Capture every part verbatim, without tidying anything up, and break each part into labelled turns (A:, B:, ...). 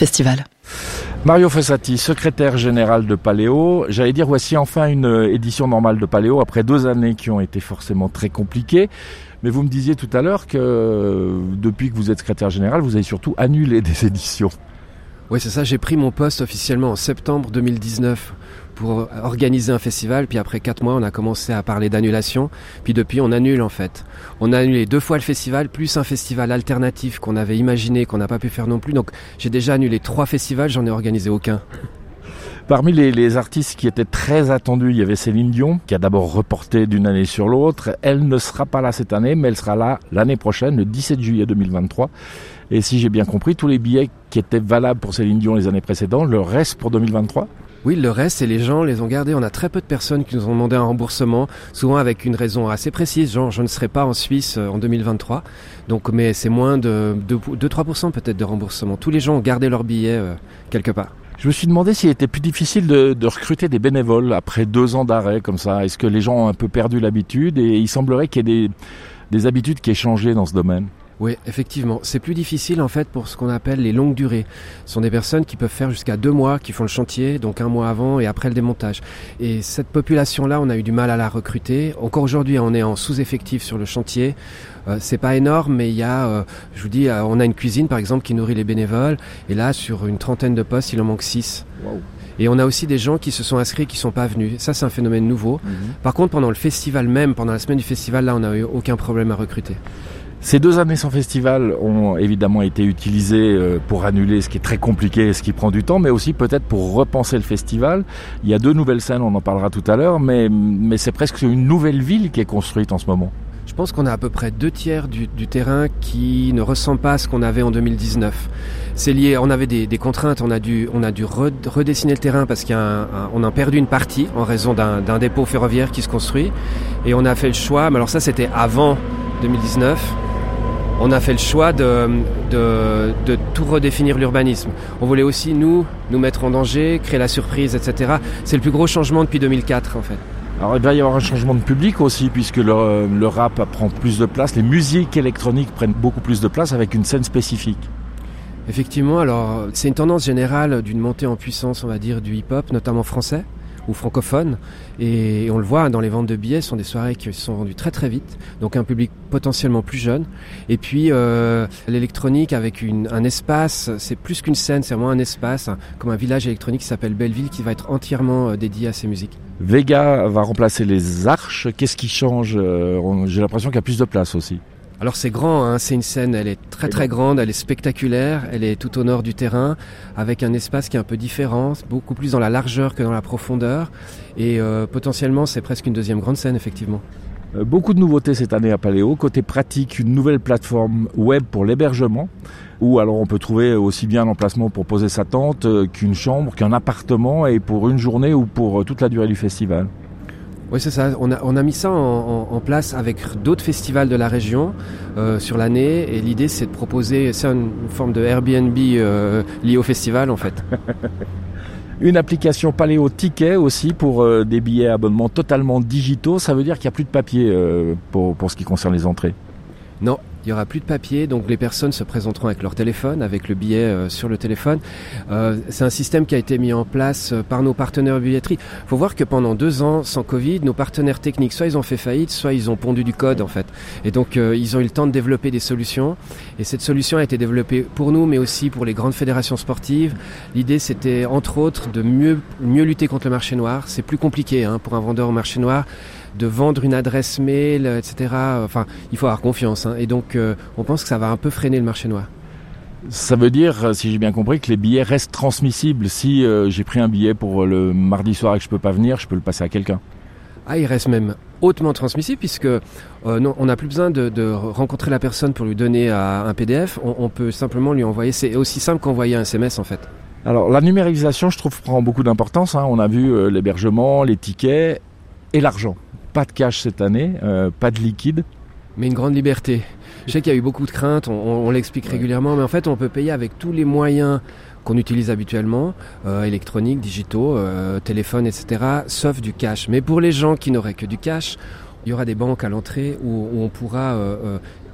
A: festival.
B: Mario Fossati, secrétaire général de Paléo. J'allais dire, voici enfin une édition normale de Paléo, après deux années qui ont été forcément très compliquées. Mais vous me disiez tout à l'heure que depuis que vous êtes secrétaire général, vous avez surtout annulé des éditions.
C: Oui, c'est ça, j'ai pris mon poste officiellement en septembre deux mille dix-neuf pour organiser un festival. Puis après quatre mois, on a commencé à parler d'annulation. Puis depuis, on annule en fait. On a annulé deux fois le festival, plus un festival alternatif qu'on avait imaginé, qu'on n'a pas pu faire non plus. Donc j'ai déjà annulé trois festivals, j'en ai organisé aucun.
B: Parmi les, les artistes qui étaient très attendus, il y avait Céline Dion, qui a d'abord reporté d'une année sur l'autre. Elle ne sera pas là cette année, mais elle sera là l'année prochaine, le dix-sept juillet deux mille vingt-trois. Et si j'ai bien compris, tous les billets qui étaient valables pour Céline Dion les années précédentes, le reste pour deux mille vingt-trois ?
C: Oui, le reste, et les gens les ont gardés. On a très peu de personnes qui nous ont demandé un remboursement, souvent avec une raison assez précise, genre je ne serai pas en Suisse en deux mille vingt-trois. Donc, mais c'est moins de deux à trois pour cent peut-être de remboursement. Tous les gens ont gardé leurs billets euh, quelque part.
B: Je me suis demandé s'il était plus difficile de, de recruter des bénévoles après deux ans d'arrêt comme ça. Est-ce que les gens ont un peu perdu l'habitude ? Et il semblerait qu'il y ait des, des habitudes qui aient changé dans ce domaine.
C: Oui, effectivement. C'est plus difficile en fait pour ce qu'on appelle les longues durées. Ce sont des personnes qui peuvent faire jusqu'à deux mois, qui font le chantier, donc un mois avant et après le démontage. Et cette population-là, on a eu du mal à la recruter. Encore aujourd'hui, on est en sous-effectif sur le chantier. Euh, c'est pas énorme, mais il y a, euh, je vous dis, euh, on a une cuisine par exemple qui nourrit les bénévoles. Et là, sur une trentaine de postes, il en manque six. Wow. Et on a aussi des gens qui se sont inscrits qui sont pas venus. Ça, c'est un phénomène nouveau. Mmh. Par contre, pendant le festival même, pendant la semaine du festival, là, on n'a eu aucun problème à recruter.
B: Ces deux années sans festival ont évidemment été utilisées pour annuler ce qui est très compliqué et ce qui prend du temps, mais aussi peut-être pour repenser le festival. Il y a deux nouvelles scènes, on en parlera tout à l'heure, mais, mais c'est presque une nouvelle ville qui est construite en ce moment.
C: Je pense qu'on a à peu près deux tiers du, du terrain qui ne ressemble pas à ce qu'on avait en deux mille dix-neuf. C'est lié, on avait des, des contraintes, on a dû, on a dû redessiner le terrain parce qu'on a perdu une partie en raison d'un, d'un dépôt ferroviaire qui se construit. Et on a fait le choix, mais alors ça c'était avant deux mille dix-neuf, on a fait le choix de, de, de tout redéfinir l'urbanisme. On voulait aussi, nous, nous mettre en danger, créer la surprise, et cetera. C'est le plus gros changement depuis deux mille quatre, en fait.
B: Alors, il va y avoir un changement de public aussi, puisque le, le rap prend plus de place. Les musiques électroniques prennent beaucoup plus de place avec une scène spécifique.
C: Effectivement, alors, c'est une tendance générale d'une montée en puissance, on va dire, du hip-hop, notamment français ou francophone, et on le voit dans les ventes de billets, ce sont des soirées qui se sont vendues très très vite, donc un public potentiellement plus jeune, et puis euh, l'électronique avec une, un espace, c'est plus qu'une scène, c'est vraiment un espace, hein, comme un village électronique qui s'appelle Belleville, qui va être entièrement euh, dédié à ces musiques.
B: Vega va remplacer les Arches, qu'est-ce qui change ? euh, J'ai l'impression qu'il y a plus de place aussi.
C: Alors c'est grand, hein, c'est une scène, elle est très très grande, elle est spectaculaire, elle est tout au nord du terrain, avec un espace qui est un peu différent, beaucoup plus dans la largeur que dans la profondeur, et euh, potentiellement c'est presque une deuxième grande scène effectivement.
B: Euh, beaucoup de nouveautés cette année à Paléo. Côté pratique, une nouvelle plateforme web pour l'hébergement, où alors on peut trouver aussi bien l'emplacement pour poser sa tente euh, qu'une chambre, qu'un appartement, et pour une journée ou pour euh, toute la durée du festival.
C: Oui, c'est ça. On a, on a mis ça en, en, en place avec d'autres festivals de la région euh, sur l'année. Et l'idée, c'est de proposer, c'est une forme de Airbnb euh, lié au festival, en fait.
B: Une application Paléo Ticket aussi pour euh, des billets abonnements totalement digitaux. Ça veut dire qu'il n'y a plus de papier euh, pour, pour ce qui concerne les entrées.
C: Non, il n'y aura plus de papier, donc les personnes se présenteront avec leur téléphone, avec le billet euh, sur le téléphone. Euh, c'est un système qui a été mis en place euh, par nos partenaires de billetterie. Il faut voir que pendant deux ans, sans Covid, nos partenaires techniques, soit ils ont fait faillite, soit ils ont pondu du code en fait. Et donc euh, ils ont eu le temps de développer des solutions. Et cette solution a été développée pour nous, mais aussi pour les grandes fédérations sportives. L'idée, c'était entre autres de mieux, mieux lutter contre le marché noir. C'est plus compliqué hein, pour un vendeur au marché noir de vendre une adresse mail, et cetera. Enfin, il faut avoir confiance. Hein. Et donc, euh, on pense que ça va un peu freiner le marché noir.
B: Ça veut dire, si j'ai bien compris, que les billets restent transmissibles. Si euh, j'ai pris un billet pour le mardi soir et que je peux pas venir, je peux le passer à quelqu'un.
C: Ah, il reste même hautement transmissible puisque euh, non, on n'a plus besoin de, de rencontrer la personne pour lui donner à un P D F. On, on peut simplement lui envoyer. C'est aussi simple qu'envoyer un S M S en fait.
B: Alors, la numérisation, je trouve, prend beaucoup d'importance. Hein. On a vu euh, l'hébergement, les tickets et l'argent. Pas de cash cette année, euh, pas de liquide.
C: Mais une grande liberté. Je sais qu'il y a eu beaucoup de craintes, on, on, on l'explique ouais. régulièrement, mais en fait on peut payer avec tous les moyens qu'on utilise habituellement, euh, électroniques, digitaux, euh, téléphone, et cetera, sauf du cash. Mais pour les gens qui n'auraient que du cash, il y aura des banques à l'entrée où, où on pourra euh, euh,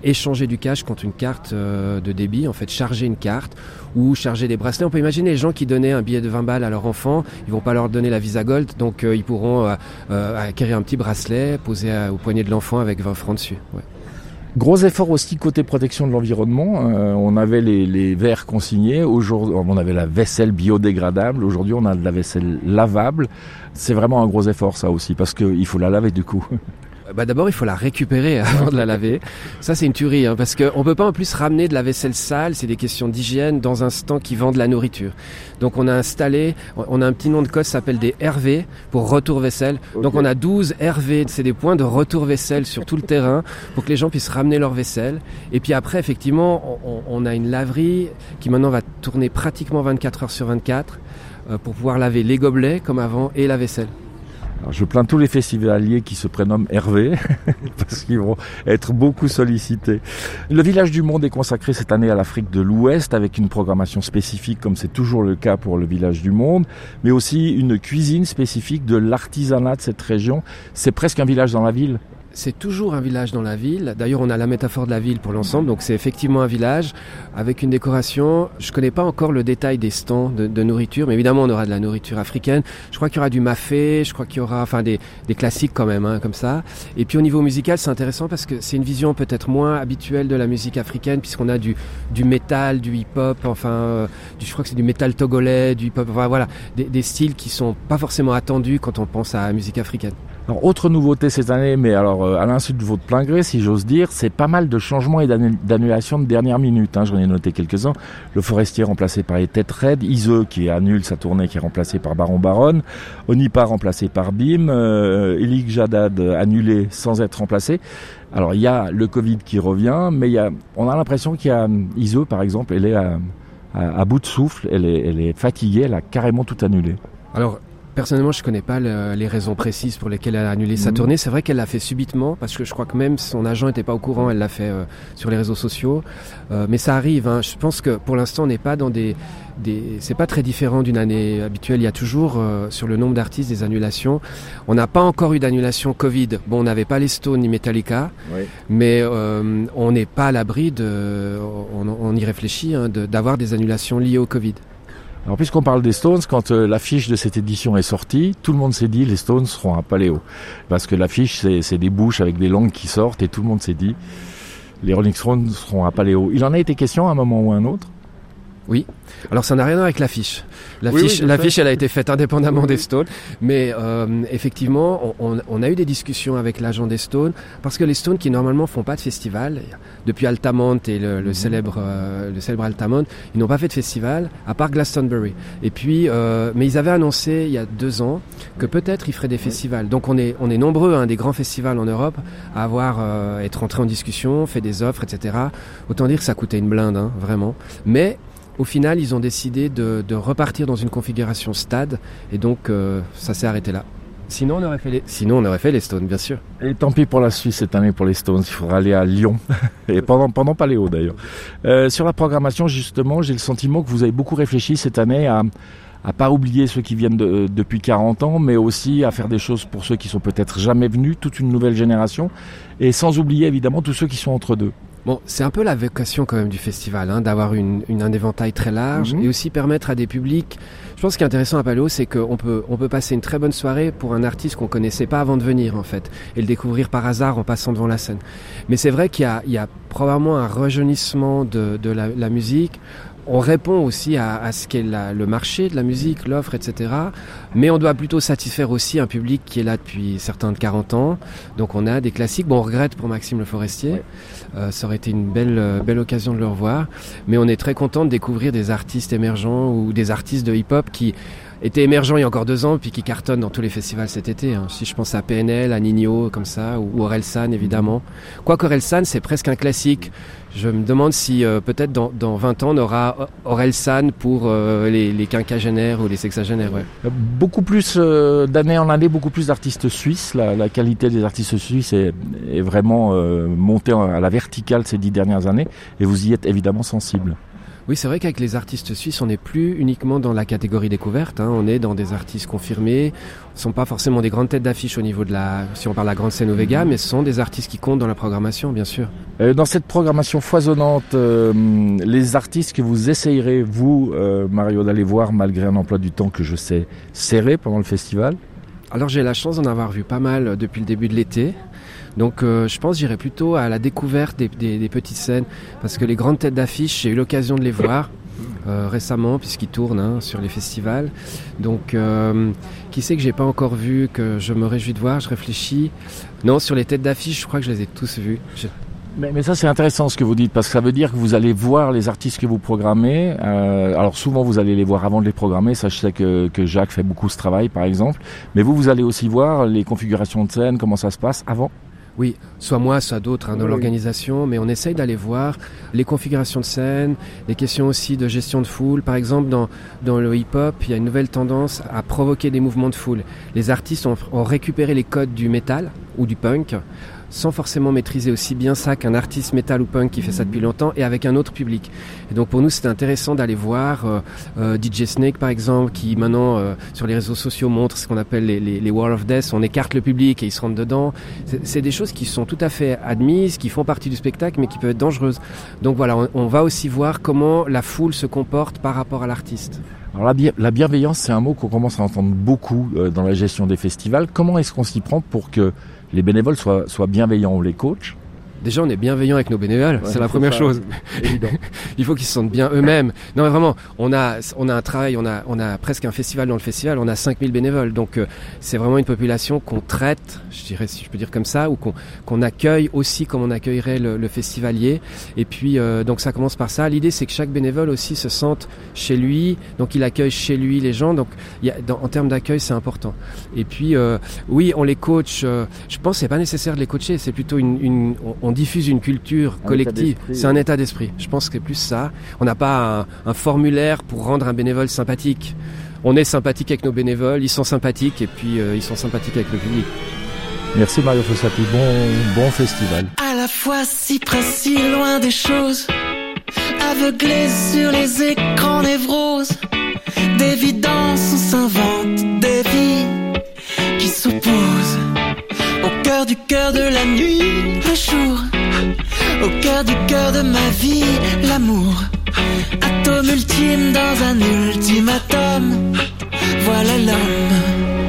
C: échanger du cash contre une carte euh, de débit, en fait charger une carte ou charger des bracelets. On peut imaginer les gens qui donnaient un billet de vingt balles à leur enfant, ils vont pas leur donner la Visa Gold, donc euh, ils pourront euh, euh, acquérir un petit bracelet posé à, au poignet de l'enfant avec vingt francs dessus. Ouais.
B: Gros effort aussi côté protection de l'environnement. Euh, on avait les, les verres consignés. Aujourd'hui, on avait la vaisselle biodégradable. Aujourd'hui, on a de la vaisselle lavable. C'est vraiment un gros effort, ça aussi, parce qu'il faut la laver du coup.
C: Bah d'abord, il faut la récupérer avant de la laver. Ça, c'est une tuerie, hein, parce qu'on peut pas en plus ramener de la vaisselle sale. C'est des questions d'hygiène dans un stand qui vend de la nourriture. Donc, on a installé, on a un petit nom de code, ça s'appelle des R V pour retour vaisselle. Okay. Donc, on a douze R V. C'est des points de retour vaisselle sur tout le terrain pour que les gens puissent ramener leur vaisselle. Et puis après, effectivement, on, on a une laverie qui maintenant va tourner pratiquement vingt-quatre heures sur vingt-quatre euh, pour pouvoir laver les gobelets comme avant et la vaisselle.
B: Alors, je plains tous les festivaliers qui se prénomment Hervé, parce qu'ils vont être beaucoup sollicités. Le Village du Monde est consacré cette année à l'Afrique de l'Ouest, avec une programmation spécifique, comme c'est toujours le cas pour le Village du Monde, mais aussi une cuisine spécifique de l'artisanat de cette région. C'est presque un village dans la ville.
C: C'est toujours un village dans la ville. D'ailleurs, on a la métaphore de la ville pour l'ensemble. Donc, c'est effectivement un village avec une décoration. Je connais pas encore le détail des stands de, de nourriture, mais évidemment, on aura de la nourriture africaine. Je crois qu'il y aura du mafé. Je crois qu'il y aura, enfin, des, des classiques quand même, hein, comme ça. Et puis, au niveau musical, c'est intéressant parce que c'est une vision peut-être moins habituelle de la musique africaine, puisqu'on a du, du métal, du hip-hop, enfin, euh, du, je crois que c'est du métal togolais, du hip-hop, enfin, voilà, des, des styles qui sont pas forcément attendus quand on pense à la musique africaine.
B: Alors, autre nouveauté cette année, mais alors euh, à l'insu de votre plein gré, si j'ose dire, c'est pas mal de changements et d'annulations de dernière minute. Hein, j'en ai noté quelques-uns. Le Forestier remplacé par les Têtes Raides, Iseux qui annule sa tournée, qui est remplacé par Baron Baron, Onipa remplacé par Bim, euh, Elik Jadad annulé sans être remplacé. Alors il y a le Covid qui revient, mais il y a, on a l'impression qu'il y a Iseux par exemple, elle est à, à, à bout de souffle, elle est, elle est fatiguée, elle a carrément tout annulé.
C: Alors. Personnellement, je connais pas le, les raisons précises pour lesquelles elle a annulé sa mmh. tournée. C'est vrai qu'elle l'a fait subitement, parce que je crois que même son agent était pas au courant. Elle l'a fait euh, sur les réseaux sociaux, euh, mais ça arrive. Hein. Je pense que pour l'instant, on n'est pas dans des, des. C'est pas très différent d'une année habituelle. Il y a toujours euh, sur le nombre d'artistes des annulations. On n'a pas encore eu d'annulation Covid. Bon, on n'avait pas les Stones ni Metallica, oui. mais euh, on n'est pas à l'abri de. On, on y réfléchit, hein, de, d'avoir des annulations liées au Covid.
B: Alors puisqu'on parle des Stones, quand euh, l'affiche de cette édition est sortie, tout le monde s'est dit les Stones seront à Paléo. Parce que l'affiche, c'est, c'est des bouches avec des langues qui sortent et tout le monde s'est dit les Rolling Stones seront à Paléo. Il en a été question à un moment ou à un autre ?
C: Oui. Alors ça n'a rien à voir avec l'affiche. L'affiche, oui, oui, l'affiche elle a été faite indépendamment oui, des Stones. Mais euh, effectivement, on, on a eu des discussions avec l'agent des Stones, parce que les Stones qui normalement font pas de festival, depuis Altamont et le, le, mmh. célèbre, euh, le célèbre Altamont, ils n'ont pas fait de festival, à part Glastonbury. Et puis, euh, mais ils avaient annoncé il y a deux ans que peut-être ils feraient des festivals. Donc on est, on est nombreux, hein, des grands festivals en Europe, à avoir, euh, être entrés en discussion, fait des offres, et cetera. Autant dire que ça coûtait une blinde, hein, vraiment. Mais au final, ils ont décidé de, de repartir dans une configuration stade, et donc euh, ça s'est arrêté là. Sinon, on aurait fait les, sinon, on aurait fait les Stones, bien sûr.
B: Et tant pis pour la Suisse cette année pour les Stones. Il faudra aller à Lyon, et pendant pendant Paléo d'ailleurs. Euh, sur la programmation, justement, j'ai le sentiment que vous avez beaucoup réfléchi cette année à à pas oublier ceux qui viennent de, depuis quarante ans, mais aussi à faire des choses pour ceux qui sont peut-être jamais venus, toute une nouvelle génération, et sans oublier évidemment tous ceux qui sont entre deux.
C: Bon, c'est un peu la vocation quand même du festival, hein, d'avoir une, une, un éventail très large mmh. et aussi permettre à des publics. Je pense que ce qui est intéressant à Paléo, c'est qu'on peut, on peut passer une très bonne soirée pour un artiste qu'on connaissait pas avant de venir, en fait, et le découvrir par hasard en passant devant la scène. Mais c'est vrai qu'il y a, il y a probablement un rajeunissement de, de la, la musique. On répond aussi à, à ce qu'est la, le marché de la musique, l'offre, et cetera. Mais on doit plutôt satisfaire aussi un public qui est là depuis certains de quarante ans. Donc on a des classiques. Bon, on regrette pour Maxime Le Forestier. Ouais. Euh, ça aurait été une belle, belle occasion de le revoir. Mais on est très content de découvrir des artistes émergents ou des artistes de hip-hop qui étaient émergents il y a encore deux ans puis qui cartonnent dans tous les festivals cet été. Hein. Si je pense à P N L, à Nino, comme ça, ou Orelsan évidemment. Quoique Orelsan, c'est presque un classique. Je me demande si euh, peut-être dans, dans vingt ans on aura Orelsan pour euh, les, les quinquagénaires ou les sexagénaires. Ouais.
B: Beaucoup plus euh, d'année en année, beaucoup plus d'artistes suisses. La, la qualité des artistes suisses est, est vraiment euh, montée à la verticale ces dix dernières années et vous y êtes évidemment sensible.
C: Oui, c'est vrai qu'avec les artistes suisses, on n'est plus uniquement dans la catégorie découverte, hein. On est dans des artistes confirmés. Ce ne sont pas forcément des grandes têtes d'affiche au niveau de la, si on parle de la grande scène au Vega, mais ce sont des artistes qui comptent dans la programmation, bien sûr.
B: Euh, dans cette programmation foisonnante, euh, les artistes que vous essayerez, vous, euh, Mario, d'aller voir malgré un emploi du temps que je sais serré pendant le festival?
C: Alors j'ai la chance d'en avoir vu pas mal depuis le début de l'été. Donc euh, je pense que j'irai plutôt à la découverte des, des, des petites scènes, parce que les grandes têtes d'affiche, j'ai eu l'occasion de les voir euh, récemment, puisqu'ils tournent hein, sur les festivals. Donc euh, qui sait que j'ai pas encore vu, que je me réjouis de voir, je réfléchis. Non, sur les têtes d'affiche, je crois que je les ai tous vus. Je...
B: Mais, mais ça c'est intéressant ce que vous dites, parce que ça veut dire que vous allez voir les artistes que vous programmez. Euh, alors souvent vous allez les voir avant de les programmer, ça je sais que, que Jacques fait beaucoup ce travail par exemple. Mais vous, vous allez aussi voir les configurations de scène, comment ça se passe avant?
C: Oui, soit moi, soit d'autres hein, dans oui. l'organisation, mais on essaye d'aller voir les configurations de scène, les questions aussi de gestion de foule. Par exemple, dans, dans le hip-hop, il y a une nouvelle tendance à provoquer des mouvements de foule. Les artistes ont, ont récupéré les codes du métal ou du punk, sans forcément maîtriser aussi bien ça qu'un artiste métal ou punk qui fait ça depuis longtemps et avec un autre public. Et donc pour nous c'est intéressant d'aller voir euh, euh, D J Snake par exemple, qui maintenant euh, sur les réseaux sociaux montre ce qu'on appelle les, les, les Wall of Death, on écarte le public et ils se rentrent dedans. C'est, c'est des choses qui sont tout à fait admises, qui font partie du spectacle mais qui peuvent être dangereuses. Donc voilà, on, on va aussi voir comment la foule se comporte par rapport à l'artiste.
B: Alors la, bi- la bienveillance, c'est un mot qu'on commence à entendre beaucoup euh, dans la gestion des festivals. Comment est-ce qu'on s'y prend pour que les bénévoles soient, soient bienveillants, on les coach?
C: Déjà, on est bienveillant avec nos bénévoles, ouais, c'est la première
B: ça,
C: chose.
B: Évident.
C: Il faut qu'ils se sentent bien eux-mêmes. Non, mais vraiment, on a, on a un travail, on a, on a presque un festival dans le festival, on a cinq mille bénévoles. Donc, euh, c'est vraiment une population qu'on traite, je dirais, si je peux dire comme ça, ou qu'on, qu'on accueille aussi comme on accueillerait le, le festivalier. Et puis, euh, donc, ça commence par ça. L'idée, c'est que chaque bénévole aussi se sente chez lui. Donc, il accueille chez lui les gens. Donc, il y a, dans, en termes d'accueil, c'est important. Et puis, euh, oui, on les coach. Euh, je pense que c'est pas nécessaire de les coacher. C'est plutôt une, une on, on diffuse une culture collective, c'est un état d'esprit. Je pense que c'est plus ça. On n'a pas un, un formulaire pour rendre un bénévole sympathique. On est sympathique avec nos bénévoles, ils sont sympathiques et puis euh, ils sont sympathiques avec le public.
B: Merci Mario Fossati, bon, bon festival.
A: À la fois si près, si loin des choses, aveuglés sur les écrans névroses, d'évidence on s'invente des vies qui s'opposent. Au cœur du cœur de la nuit, le jour. Au cœur du cœur de ma vie, l'amour. Atome ultime dans un ultimatum. Voilà l'homme.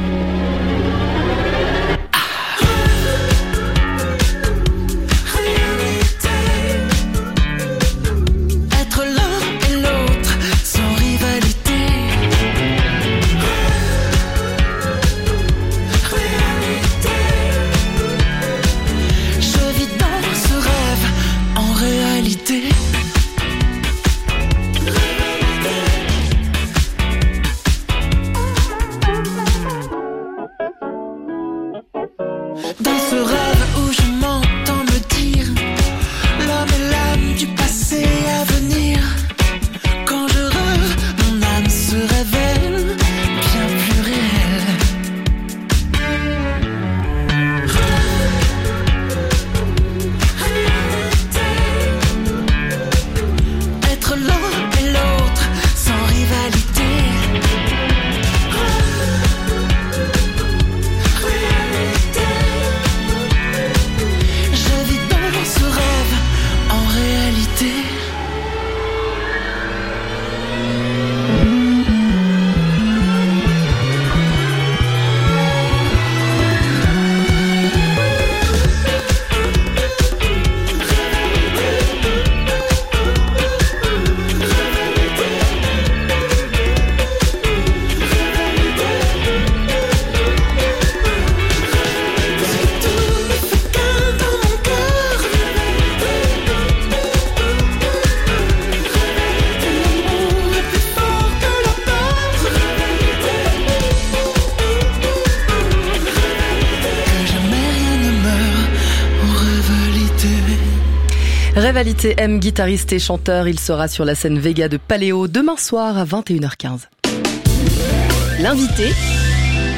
D: Revalité M, guitariste et chanteur, il sera sur la scène Vega de Paléo demain soir à vingt et une heures quinze. L'invité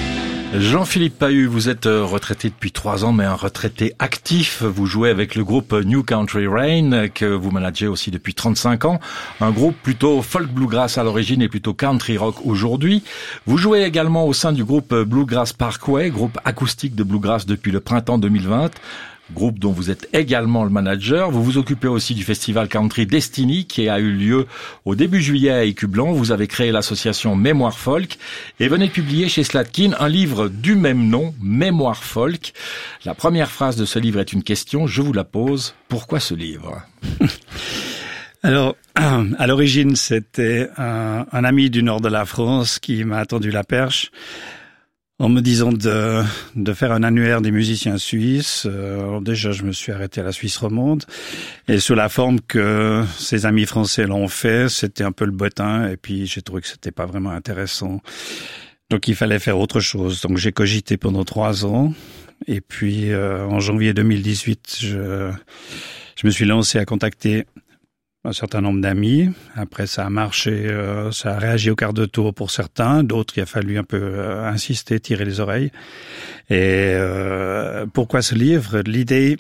B: Jean-Philippe Pahu, vous êtes retraité depuis trois ans, mais un retraité actif. Vous jouez avec le groupe New Country Rain, que vous managez aussi depuis trente-cinq ans. Un groupe plutôt folk bluegrass à l'origine et plutôt country rock aujourd'hui. Vous jouez également au sein du groupe Bluegrass Parkway, groupe acoustique de bluegrass depuis le printemps deux mille vingt. Groupe dont vous êtes également le manager. Vous vous occupez aussi du festival Country Destiny qui a eu lieu au début juillet à Écublanc. Vous avez créé l'association Mémoire Folk et venez de publier chez Slatkin un livre du même nom, Mémoire Folk. La première phrase de ce livre est une question, je vous la pose. Pourquoi ce livre ?
E: Alors, à l'origine, c'était un, un ami du nord de la France qui m'a tendu la perche en me disant de, de faire un annuaire des musiciens suisses. Alors déjà, je me suis arrêté à la Suisse romande. Et sous la forme que ses amis français l'ont fait, c'était un peu le bottin. Et puis, j'ai trouvé que c'était pas vraiment intéressant. Donc, il fallait faire autre chose. Donc, j'ai cogité pendant trois ans. Et puis, euh, en janvier deux mille dix-huit, je, je me suis lancé à contacter un certain nombre d'amis. Après, ça a marché, euh, ça a réagi au quart de tour pour certains. D'autres, il a fallu un peu euh, insister, tirer les oreilles. Et euh, pourquoi ce livre ? L'idée,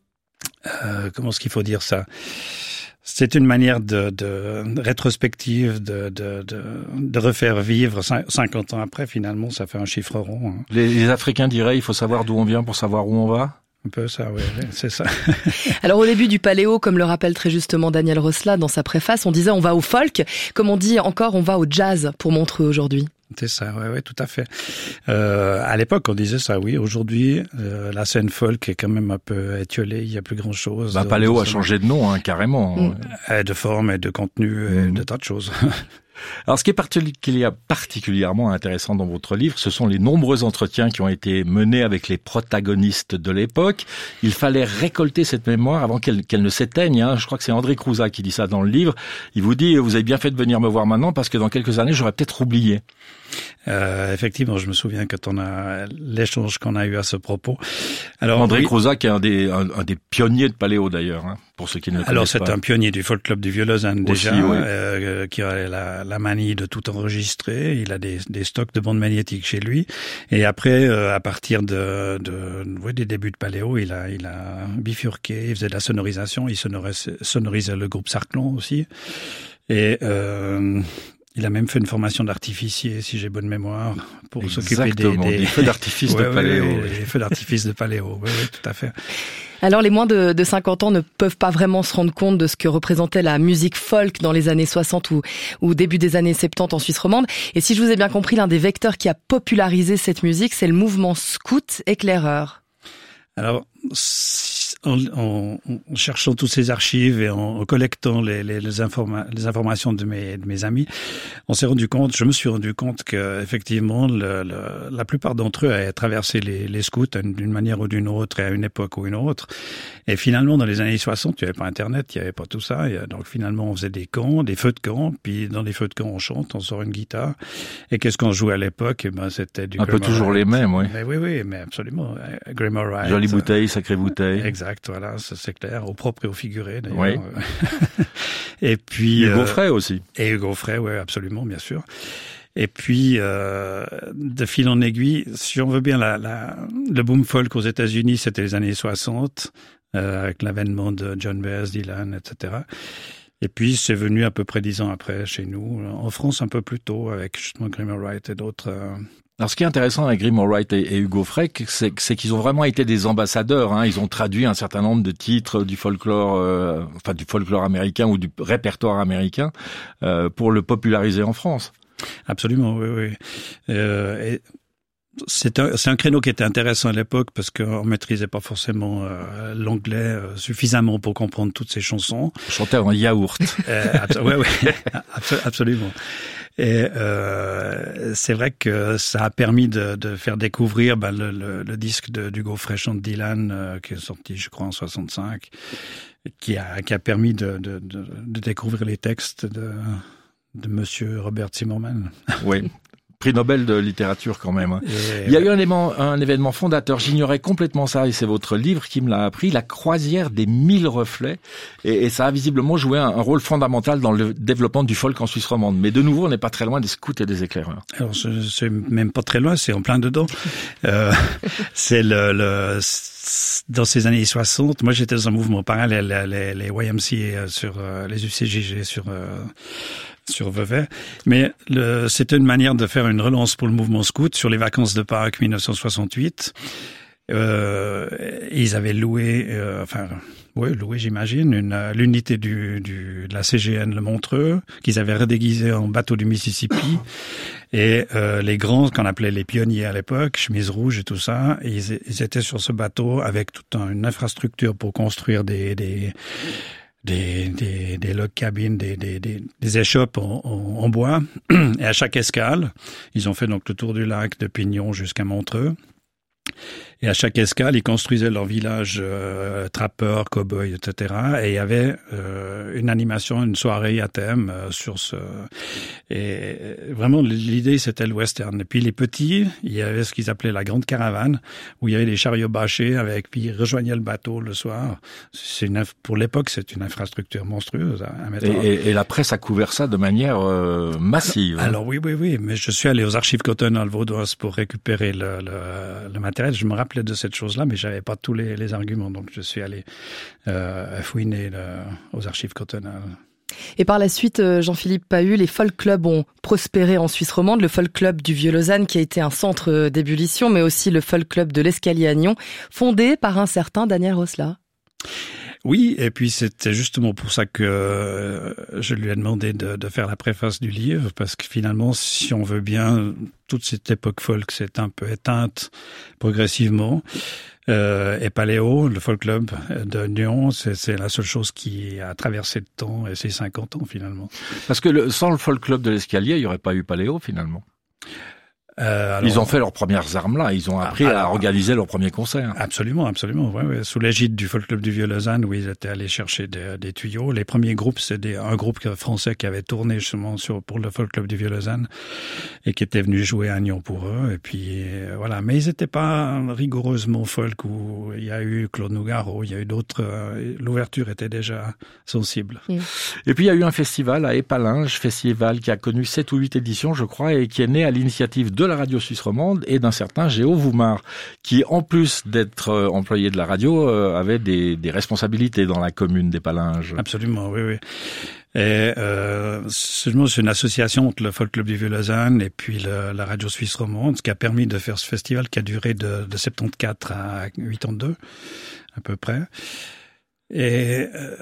E: euh, comment est-ce qu'il faut dire ça ? C'est une manière de, de, de rétrospective, de, de, de, de refaire vivre cinquante ans après. Finalement, ça fait un chiffre rond. Hein.
B: Les, les Africains diraient, il faut savoir d'où on vient pour savoir où on va.
E: Un peu ça, oui, oui, c'est ça.
D: Alors au début du paléo, comme le rappelle très justement Daniel Roslat dans sa préface, on disait on va au folk, comme on dit encore on va au jazz pour Montreux aujourd'hui.
E: C'est ça, oui, oui, tout à fait. Euh, à l'époque, on disait ça, oui. Aujourd'hui, euh, la scène folk est quand même un peu étiolée, il y a plus grand-chose.
B: Bah, paléo a changé de nom, hein, carrément.
E: Mm. Et de forme, et de contenu, et mm. de tas de choses.
B: Alors, ce qui est particulièrement intéressant dans votre livre, ce sont les nombreux entretiens qui ont été menés avec les protagonistes de l'époque. Il fallait récolter cette mémoire avant qu'elle, qu'elle ne s'éteigne. Hein. Je crois que c'est André Crouza qui dit ça dans le livre. Il vous dit, vous avez bien fait de venir me voir maintenant parce que dans quelques années, j'aurais peut-être oublié.
E: Euh, effectivement, je me souviens quand on a l'échange qu'on a eu à ce propos. Alors,
B: André
E: oui,
B: Crouza, qui est un des, un, un des pionniers de paléo d'ailleurs, hein, pour ceux qui ne le
E: alors
B: connaissent pas.
E: Alors c'est un pionnier du folk club du Vieux-Lausanne déjà,
B: Aussi, oui.
E: euh, qui a la, la manie de tout enregistrer. Il a des, des stocks de bandes magnétiques chez lui. Et après, euh, à partir de, de oui, des débuts de paléo, il a, il a bifurqué, il faisait de la sonorisation, il sonorisait, sonorisait le groupe Sarclon aussi. Et euh, il a même fait une formation d'artificier, si j'ai bonne mémoire, pour s'occuper des, des...
B: des feux d'artifice
E: ouais,
B: de paléo.
E: Ouais, les feux d'artifice de paléo, oui, oui, tout à fait.
D: Alors les moins de, de cinquante ans ne peuvent pas vraiment se rendre compte de ce que représentait la musique folk dans les années soixante ou, ou début des années soixante-dix en Suisse romande. Et si je vous ai bien compris, l'un des vecteurs qui a popularisé cette musique, c'est le mouvement scout éclaireur.
E: Alors, en, en, en cherchant toutes ces archives et en, en collectant les, les, les, informa- les informations de mes, de mes amis, on s'est rendu compte, je me suis rendu compte que effectivement, le, le, la plupart d'entre eux avaient traversé les, les scouts d'une manière ou d'une autre et à une époque ou une autre. Et finalement, dans les années soixante, il n'y avait pas Internet, il n'y avait pas tout ça. Et donc finalement, on faisait des camps, des feux de camp. Puis dans les feux de camp, on chante, on sort une guitare. Et qu'est-ce qu'on jouait à l'époque ? Eh ben, c'était du
B: un peu toujours les mêmes, oui.
E: Mais oui, oui, mais absolument. Graham Wright.
B: Jolie bouteille, sacrée bouteille.
E: Exact, voilà, ça, c'est clair, au propre et au figuré d'ailleurs.
B: Oui.
E: Et puis
B: Hugo
E: euh,
B: Frey aussi.
E: Et Hugo Frey, oui, absolument, bien sûr. Et puis, euh, de fil en aiguille, si on veut bien, la, la, le boom folk aux États-Unis, c'était les années soixante, euh, avec l'avènement de John Baez, Dylan, et cetera. Et puis, c'est venu à peu près dix ans après chez nous. En France, un peu plus tôt, avec justement Graham Wright et d'autres. Euh,
B: Alors, ce qui est intéressant avec Graham Wright et, et Hugo Frey, c'est, c'est qu'ils ont vraiment été des ambassadeurs. Hein. Ils ont traduit un certain nombre de titres du folklore, euh, enfin du folklore américain ou du répertoire américain euh, pour le populariser en France.
E: Absolument, oui, oui. Euh, et c'est un, c'est un créneau qui était intéressant à l'époque parce qu'on maîtrisait pas forcément euh, l'anglais euh, suffisamment pour comprendre toutes ces chansons.
B: Chantait en yaourt.
E: euh, abso- ouais, ouais, abso- absolument. Et euh, c'est vrai que ça a permis de, de faire découvrir ben, le, le, le disque de, d'Hugo Frey chante Dylan euh, qui est sorti, je crois, en soixante-cinq, qui a, qui a permis de, de, de, de découvrir les textes de, de Monsieur Robert Zimmerman.
B: Oui. Prix Nobel de littérature quand même. Hein. Et il y a eu un événement, un événement fondateur, j'ignorais complètement ça, et c'est votre livre qui me l'a appris, la croisière des mille reflets, et, et ça a visiblement joué un, un rôle fondamental dans le développement du folk en Suisse romande. Mais de nouveau, on n'est pas très loin des scouts et des éclaireurs.
E: Alors, c'est même pas très loin, c'est en plein dedans. euh, c'est le... le dans ces années soixante, moi j'étais dans un mouvement parallèle, les, les Y M C A sur euh, les U C J G sur euh, sur Vevey, mais le, c'était une manière de faire une relance pour le mouvement scout sur les vacances de Pâques dix-neuf cent soixante-huit. Euh, ils avaient loué, euh, enfin, oui, loué, j'imagine, une, l'unité du, du, de la C G N Le Montreux, qu'ils avaient redéguisé en bateau du Mississippi. Et euh, les grands, qu'on appelait les pionniers à l'époque, chemise rouge et tout ça, et ils, ils étaient sur ce bateau avec toute un, une infrastructure pour construire des des des des, des log cabines, des des des, des échoppes en, en, en bois. Et à chaque escale, ils ont fait donc le tour du lac de Pignon jusqu'à Montreux. Et à chaque escale, ils construisaient leur village euh, trappeurs, cow-boys, et cetera. Et il y avait euh, une animation, une soirée à thème euh, sur ce... Et vraiment, l'idée, c'était le western. Et puis les petits, il y avait ce qu'ils appelaient la grande caravane, où il y avait des chariots bâchés avec... Puis ils rejoignaient le bateau le soir. C'est une, pour l'époque, c'est une infrastructure monstrueuse à mettre
B: et,
E: en...
B: et, et la presse a couvert ça de manière euh, massive.
E: Alors, alors oui, oui, oui. Mais je suis allé aux archives cantonales vaudoises pour récupérer le, le, le matériel. Je me rappelle de cette chose-là, mais j'avais pas tous les, les arguments, donc je suis allé euh, fouiner le, aux archives cantonales.
D: Et par la suite, Jean-Philippe Pahu, les folk clubs ont prospéré en Suisse romande. Le folk club du Vieux-Lausanne, qui a été un centre d'ébullition, mais aussi le folk club de l'Escalier à Nyon, fondé par un certain Daniel Rosla.
E: Oui, et puis c'était justement pour ça que euh, je lui ai demandé de, de faire la préface du livre, parce que finalement, si on veut bien, toute cette époque folk s'est un peu éteinte progressivement. Euh, et Paléo, le folk club de Nyon, c'est, c'est la seule chose qui a traversé le temps, et c'est cinquante ans finalement.
B: Parce que le, sans le folk club de l'Escalier, il n'y aurait pas eu Paléo finalement. Euh, alors, ils ont fait leurs premières armes là, ils ont appris alors, à organiser leurs premiers concerts.
E: Absolument, absolument. Ouais, ouais. Sous l'égide du folk club du Vieux-Lausanne, où ils étaient allés chercher des, des tuyaux. Les premiers groupes, c'était un groupe français qui avait tourné justement sur, pour le folk club du Vieux-Lausanne et qui était venu jouer à Nyon pour eux. Et puis euh, voilà, mais ils n'étaient pas rigoureusement folk. Où il y a eu Claude Nougaro, il y a eu d'autres. Euh, l'ouverture était déjà sensible.
B: Mmh. Et puis il y a eu un festival à Épalinges, festival qui a connu sept ou huit éditions, je crois, et qui est né à l'initiative de la radio suisse romande et d'un certain Géo Voumar, qui en plus d'être euh, employé de la radio, euh, avait des, des responsabilités dans la commune d'Épalinges.
E: Absolument, oui, oui. Et euh, c'est une association entre le folk club du Vieux-Lausanne et puis le, la radio suisse romande, ce qui a permis de faire ce festival qui a duré de, de soixante-quatorze à quatre-vingt-deux, à peu près. Et euh,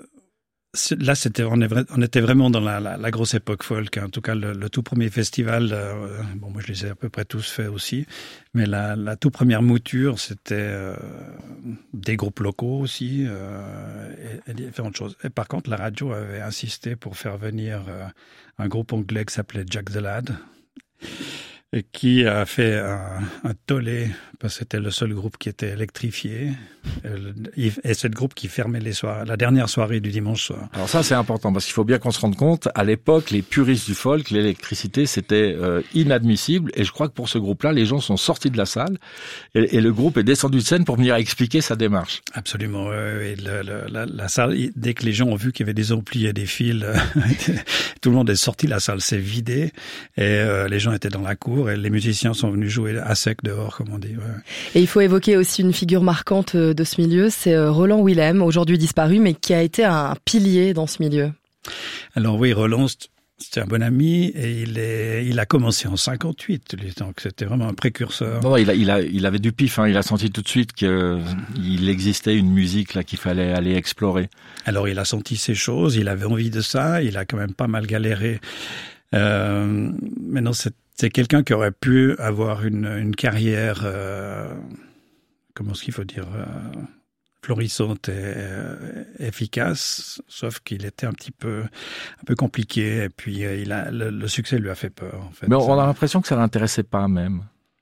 E: là, c'était, on, est, on était vraiment dans la, la, la grosse époque folk. En tout cas, le, le tout premier festival, euh, bon, moi je les ai à peu près tous faits aussi, mais la, la toute première mouture, c'était euh, des groupes locaux aussi euh, et, et différentes choses. Et par contre, la radio avait insisté pour faire venir euh, un groupe anglais qui s'appelait Jack the Lad, et qui a fait un, un tollé, parce que c'était le seul groupe qui était électrifié, et c'est le groupe qui fermait les soirées, la dernière soirée du dimanche soir.
B: Alors ça, c'est important, parce qu'il faut bien qu'on se rende compte, à l'époque, les puristes du folk, l'électricité, c'était euh, inadmissible, et je crois que pour ce groupe-là, les gens sont sortis de la salle, et, et le groupe est descendu de scène pour venir expliquer sa démarche.
E: Absolument, oui, le, le, la, la salle, dès que les gens ont vu qu'il y avait des amplis et des fils, tout le monde est sorti, la salle s'est vidée, et euh, les gens étaient dans la cour, et les musiciens sont venus jouer à sec dehors, comme on dit. Ouais.
D: Et il faut évoquer aussi une figure marquante de ce milieu, c'est Roland Willem, aujourd'hui disparu, mais qui a été un pilier dans ce milieu.
E: Alors oui, Roland, c'était un bon ami, et il, est, il a commencé en cinquante-huit, donc c'était vraiment un précurseur.
B: Bon, il, a, il, a, il avait du pif, hein, il a senti tout de suite qu'il existait une musique là qu'il fallait aller explorer.
E: Alors il a senti ces choses, il avait envie de ça, il a quand même pas mal galéré. Euh, maintenant, c'est C'est quelqu'un qui aurait pu avoir une, une carrière, euh, comment est-ce qu'il faut dire, euh, florissante et euh, efficace, sauf qu'il était un petit peu, un peu compliqué, et puis euh, il a, le, le succès lui a fait peur. En fait.
B: Mais on a l'impression que ça l'intéressait pas même.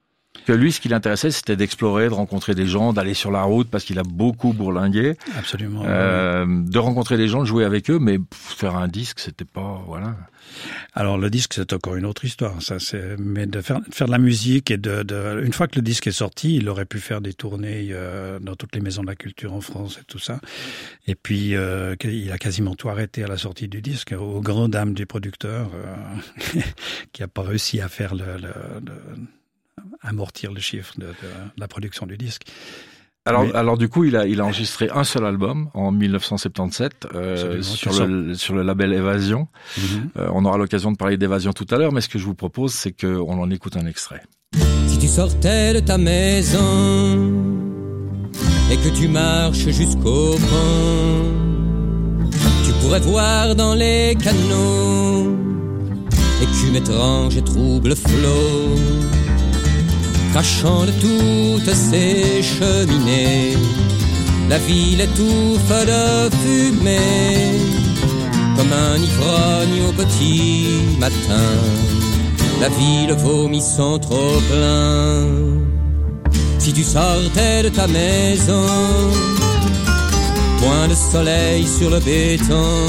B: Que lui, ce qui l'intéressait, c'était d'explorer, de rencontrer des gens, d'aller sur la route, parce qu'il a beaucoup bourlingué.
E: Absolument.
B: Euh, oui. De rencontrer des gens, de jouer avec eux, mais pff, faire un disque, c'était pas, voilà.
E: Alors le disque, c'est encore une autre histoire. Ça, c'est mais de faire, de faire de la musique et de, de, une fois que le disque est sorti, il aurait pu faire des tournées euh, dans toutes les maisons de la culture en France et tout ça. Et puis euh, il a quasiment tout arrêté à la sortie du disque, aux grandes dames du producteur, euh, qui a pas réussi à faire le, le, le amortir le chiffre de, de, de la production du disque.
B: Alors,
E: Mais...
B: alors du coup, il a, il a enregistré un seul album en dix-neuf cent soixante-dix-sept euh, sur le sur le label Évasion. Mm-hmm. Euh, on aura l'occasion de parler d'Évasion tout à l'heure, mais ce que je vous propose, c'est que on en écoute un extrait.
F: Si tu sortais de ta maison et que tu marches jusqu'au pont, tu pourrais voir dans les canaux écume étrange et trouble flot, crachant de toutes ces cheminées, la ville étouffe de fumée, comme un ivrogne au petit matin, la ville vomit son trop-plein. Si tu sortais de ta maison, point de soleil sur le béton,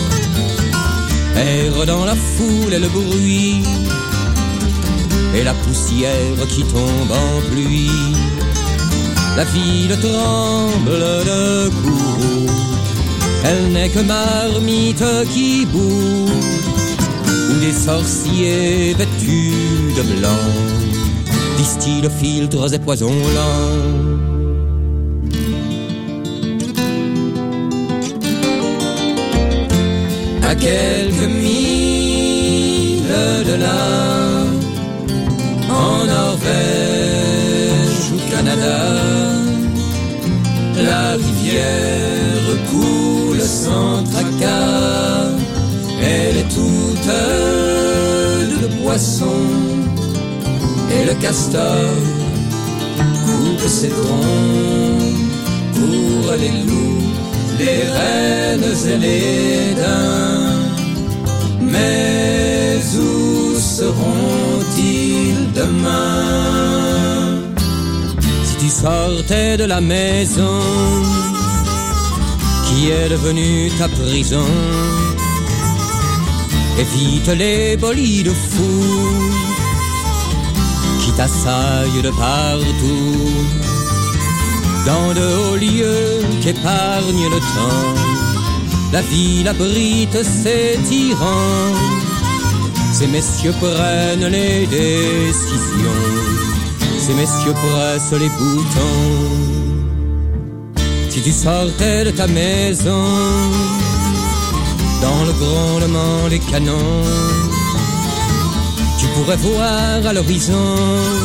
F: air dans la foule et le bruit, et la poussière qui tombe en pluie, la ville tremble de courroux, elle n'est que marmite qui bout, où des sorciers vêtus de blanc distillent filtres et poisons lents. À quelques milles de là, en Norvège ou Canada, la rivière coule sans tracas, elle est toute de poissons, et le castor coupe ses troncs pour les loups, les rennes et les daims. Mais où seront-ils demain? Si tu sortais de la maison qui est devenue ta prison, évite les bolides fous qui t'assaillent de partout, dans de hauts lieux qu'épargne le temps. La ville abrite ses tyrans, ces messieurs prennent les décisions, ces messieurs pressent les boutons. Si tu sortais de ta maison, dans le grondement des canons, tu pourrais voir à l'horizon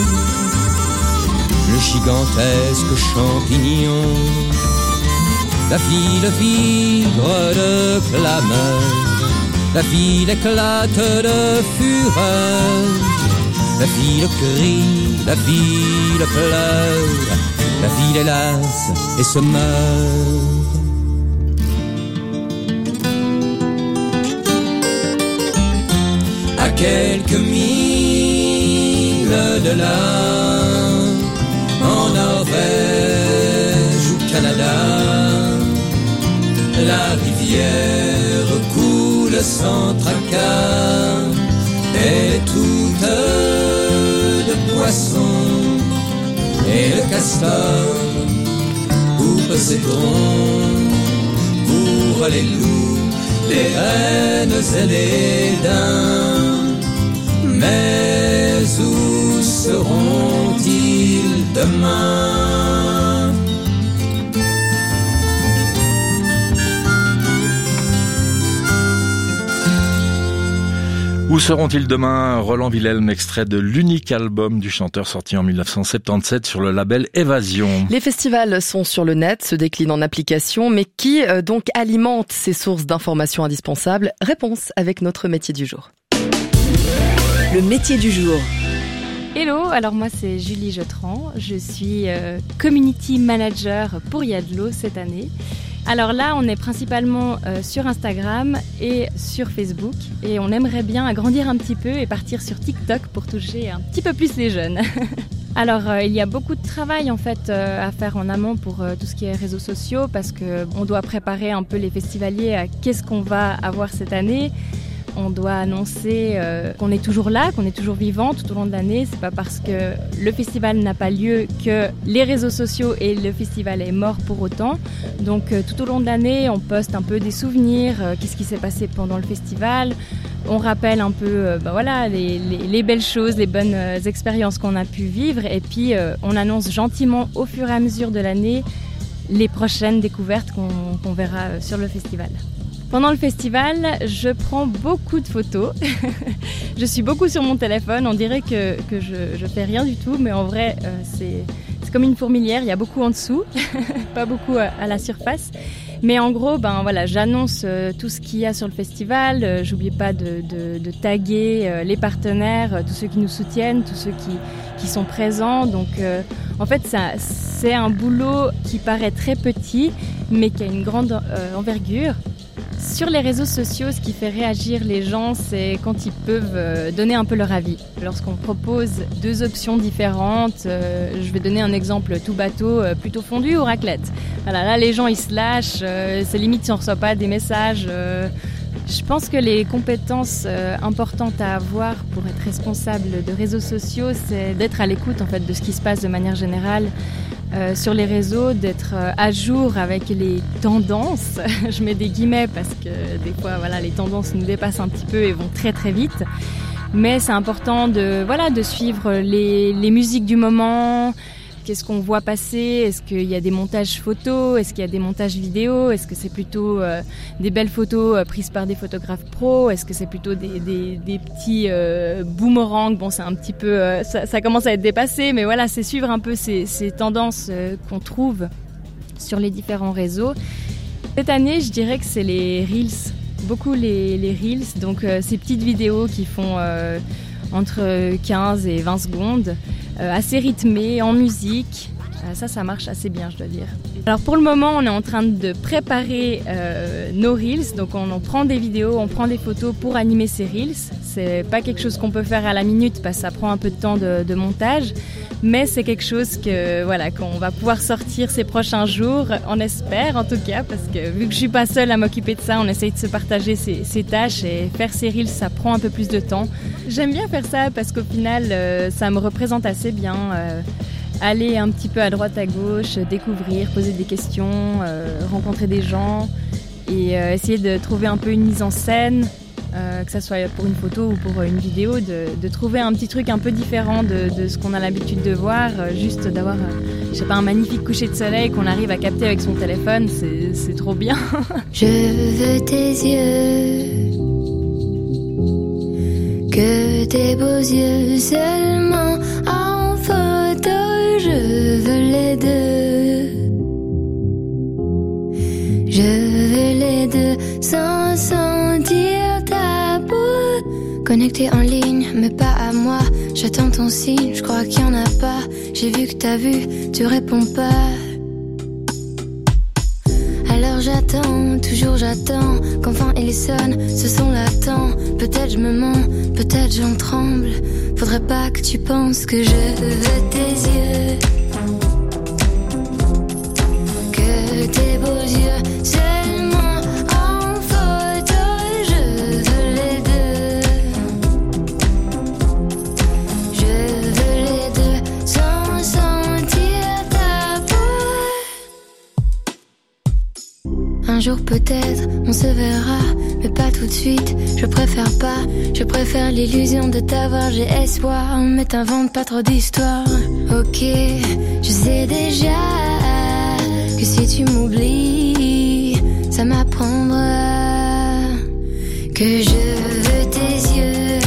F: le gigantesque champignon. La ville vibre de clameur, la ville éclate de fureur, la ville crie, la ville pleure, la ville est lasse et se meurt. À quelques milles de là, en Norvège ou Canada, la rivière coule sans tracas, elle est toute de poissons, et le castor coupe ses troncs pour les loups, les rennes et les daims. Mais où seront-ils demain?
B: Où seront-ils demain? Roland Wilhelm, extrait de l'unique album du chanteur sorti en dix-neuf cent soixante-dix-sept sur le label Évasion.
D: Les festivals sont sur le net, se déclinent en applications, mais qui euh, donc alimente ces sources d'informations indispensables? Réponse avec notre métier du jour.
G: Le métier du jour.
H: Hello, alors moi c'est Julie Jeutran, je suis euh, Community Manager pour Yadlo cette année. Alors là, on est principalement euh, sur Instagram et sur Facebook et on aimerait bien agrandir un petit peu et partir sur TikTok pour toucher un petit peu plus les jeunes. Alors, euh, il y a beaucoup de travail en fait euh, à faire en amont pour euh, tout ce qui est réseaux sociaux parce qu'on doit préparer un peu les festivaliers à qu'est-ce qu'on va avoir cette année. On doit annoncer euh, qu'on est toujours là, qu'on est toujours vivant tout au long de l'année. C'est pas parce que le festival n'a pas lieu que les réseaux sociaux et le festival est mort pour autant. Donc euh, tout au long de l'année, on poste un peu des souvenirs, euh, qu'est-ce qui s'est passé pendant le festival. On rappelle un peu euh, bah voilà, les, les, les belles choses, les bonnes euh, expériences qu'on a pu vivre. Et puis euh, on annonce gentiment au fur et à mesure de l'année les prochaines découvertes qu'on, qu'on verra sur le festival. Pendant le festival, je prends beaucoup de photos. Je suis beaucoup sur mon téléphone. On dirait que, que je, je fais rien du tout, mais en vrai, euh, c'est, c'est comme une fourmilière. Il y a beaucoup en dessous, pas beaucoup à, à la surface. Mais en gros, ben voilà, j'annonce euh, tout ce qu'il y a sur le festival. Euh, j'oublie pas de, de, de taguer euh, les partenaires, euh, tous ceux qui nous soutiennent, tous ceux qui, qui sont présents. Donc, euh, en fait, ça, c'est un boulot qui paraît très petit, mais qui a une grande euh, envergure. Sur les réseaux sociaux, ce qui fait réagir les gens, c'est quand ils peuvent donner un peu leur avis. Lorsqu'on propose deux options différentes, euh, je vais donner un exemple tout bateau, euh, plutôt fondue ou raclette. Voilà, là, les gens, ils se lâchent, euh, c'est limite si on ne reçoit pas des messages. Euh, je pense que les compétences euh, importantes à avoir pour être responsable de réseaux sociaux, c'est d'être à l'écoute en fait, de ce qui se passe de manière générale. Euh, sur les réseaux, d'être euh, à jour avec les tendances. Je mets des guillemets parce que des fois, voilà, les tendances nous dépassent un petit peu et vont très très vite. Mais c'est important de, voilà, de suivre les, les musiques du moment. Qu'est-ce qu'on voit passer ? Est-ce qu'il y a des montages photos ? Est-ce qu'il y a des montages vidéo ? Est-ce que c'est plutôt euh, des belles photos euh, prises par des photographes pros ? Est-ce que c'est plutôt des, des, des petits euh, boomerangs ? Bon, c'est un petit peu, euh, ça, ça commence à être dépassé, mais voilà, c'est suivre un peu ces, ces tendances euh, qu'on trouve sur les différents réseaux. Cette année, je dirais que c'est les Reels, beaucoup les, les Reels, donc euh, ces petites vidéos qui font euh, entre quinze et vingt secondes. Euh, assez rythmé, en musique. Euh, ça, ça marche assez bien, je dois dire. Alors pour le moment, on est en train de préparer euh, nos Reels. Donc on, on prend des vidéos, on prend des photos pour animer ces Reels. C'est pas quelque chose qu'on peut faire à la minute parce que ça prend un peu de temps de, de montage. Mais c'est quelque chose que, voilà, qu'on va pouvoir sortir ces prochains jours, on espère en tout cas, parce que vu que je suis pas seule à m'occuper de ça, on essaye de se partager ces, ces tâches et faire ces reels, ça prend un peu plus de temps. J'aime bien faire ça parce qu'au final, euh, ça me représente assez bien. Euh, aller un petit peu à droite, à gauche, découvrir, poser des questions, euh, rencontrer des gens et euh, essayer de trouver un peu une mise en scène. Euh, que ça soit pour une photo ou pour une vidéo, de, de trouver un petit truc un peu différent de, de ce qu'on a l'habitude de voir, euh, juste d'avoir, euh, je sais pas, un magnifique coucher de soleil qu'on arrive à capter avec son téléphone, c'est, c'est trop bien.
I: Je veux tes yeux, que tes beaux yeux seulement en photo, je veux les deux, je veux les deux sans sentir. Connecté en ligne, mais pas à moi. J'attends ton signe, je crois qu'il y en a pas. J'ai vu que t'as vu, tu réponds pas. Alors j'attends, toujours j'attends qu'enfin il sonne, ce son l'attend. Peut-être je me mens, peut-être j'en tremble. Faudrait pas que tu penses que je veux tes yeux, que tes beaux yeux seulement. Un jour peut-être on se verra, mais pas tout de suite, je préfère pas. Je préfère l'illusion de t'avoir, j'ai espoir, mais t'invente pas trop d'histoires. Ok, je sais déjà que si tu m'oublies, ça m'apprendra que je veux tes yeux,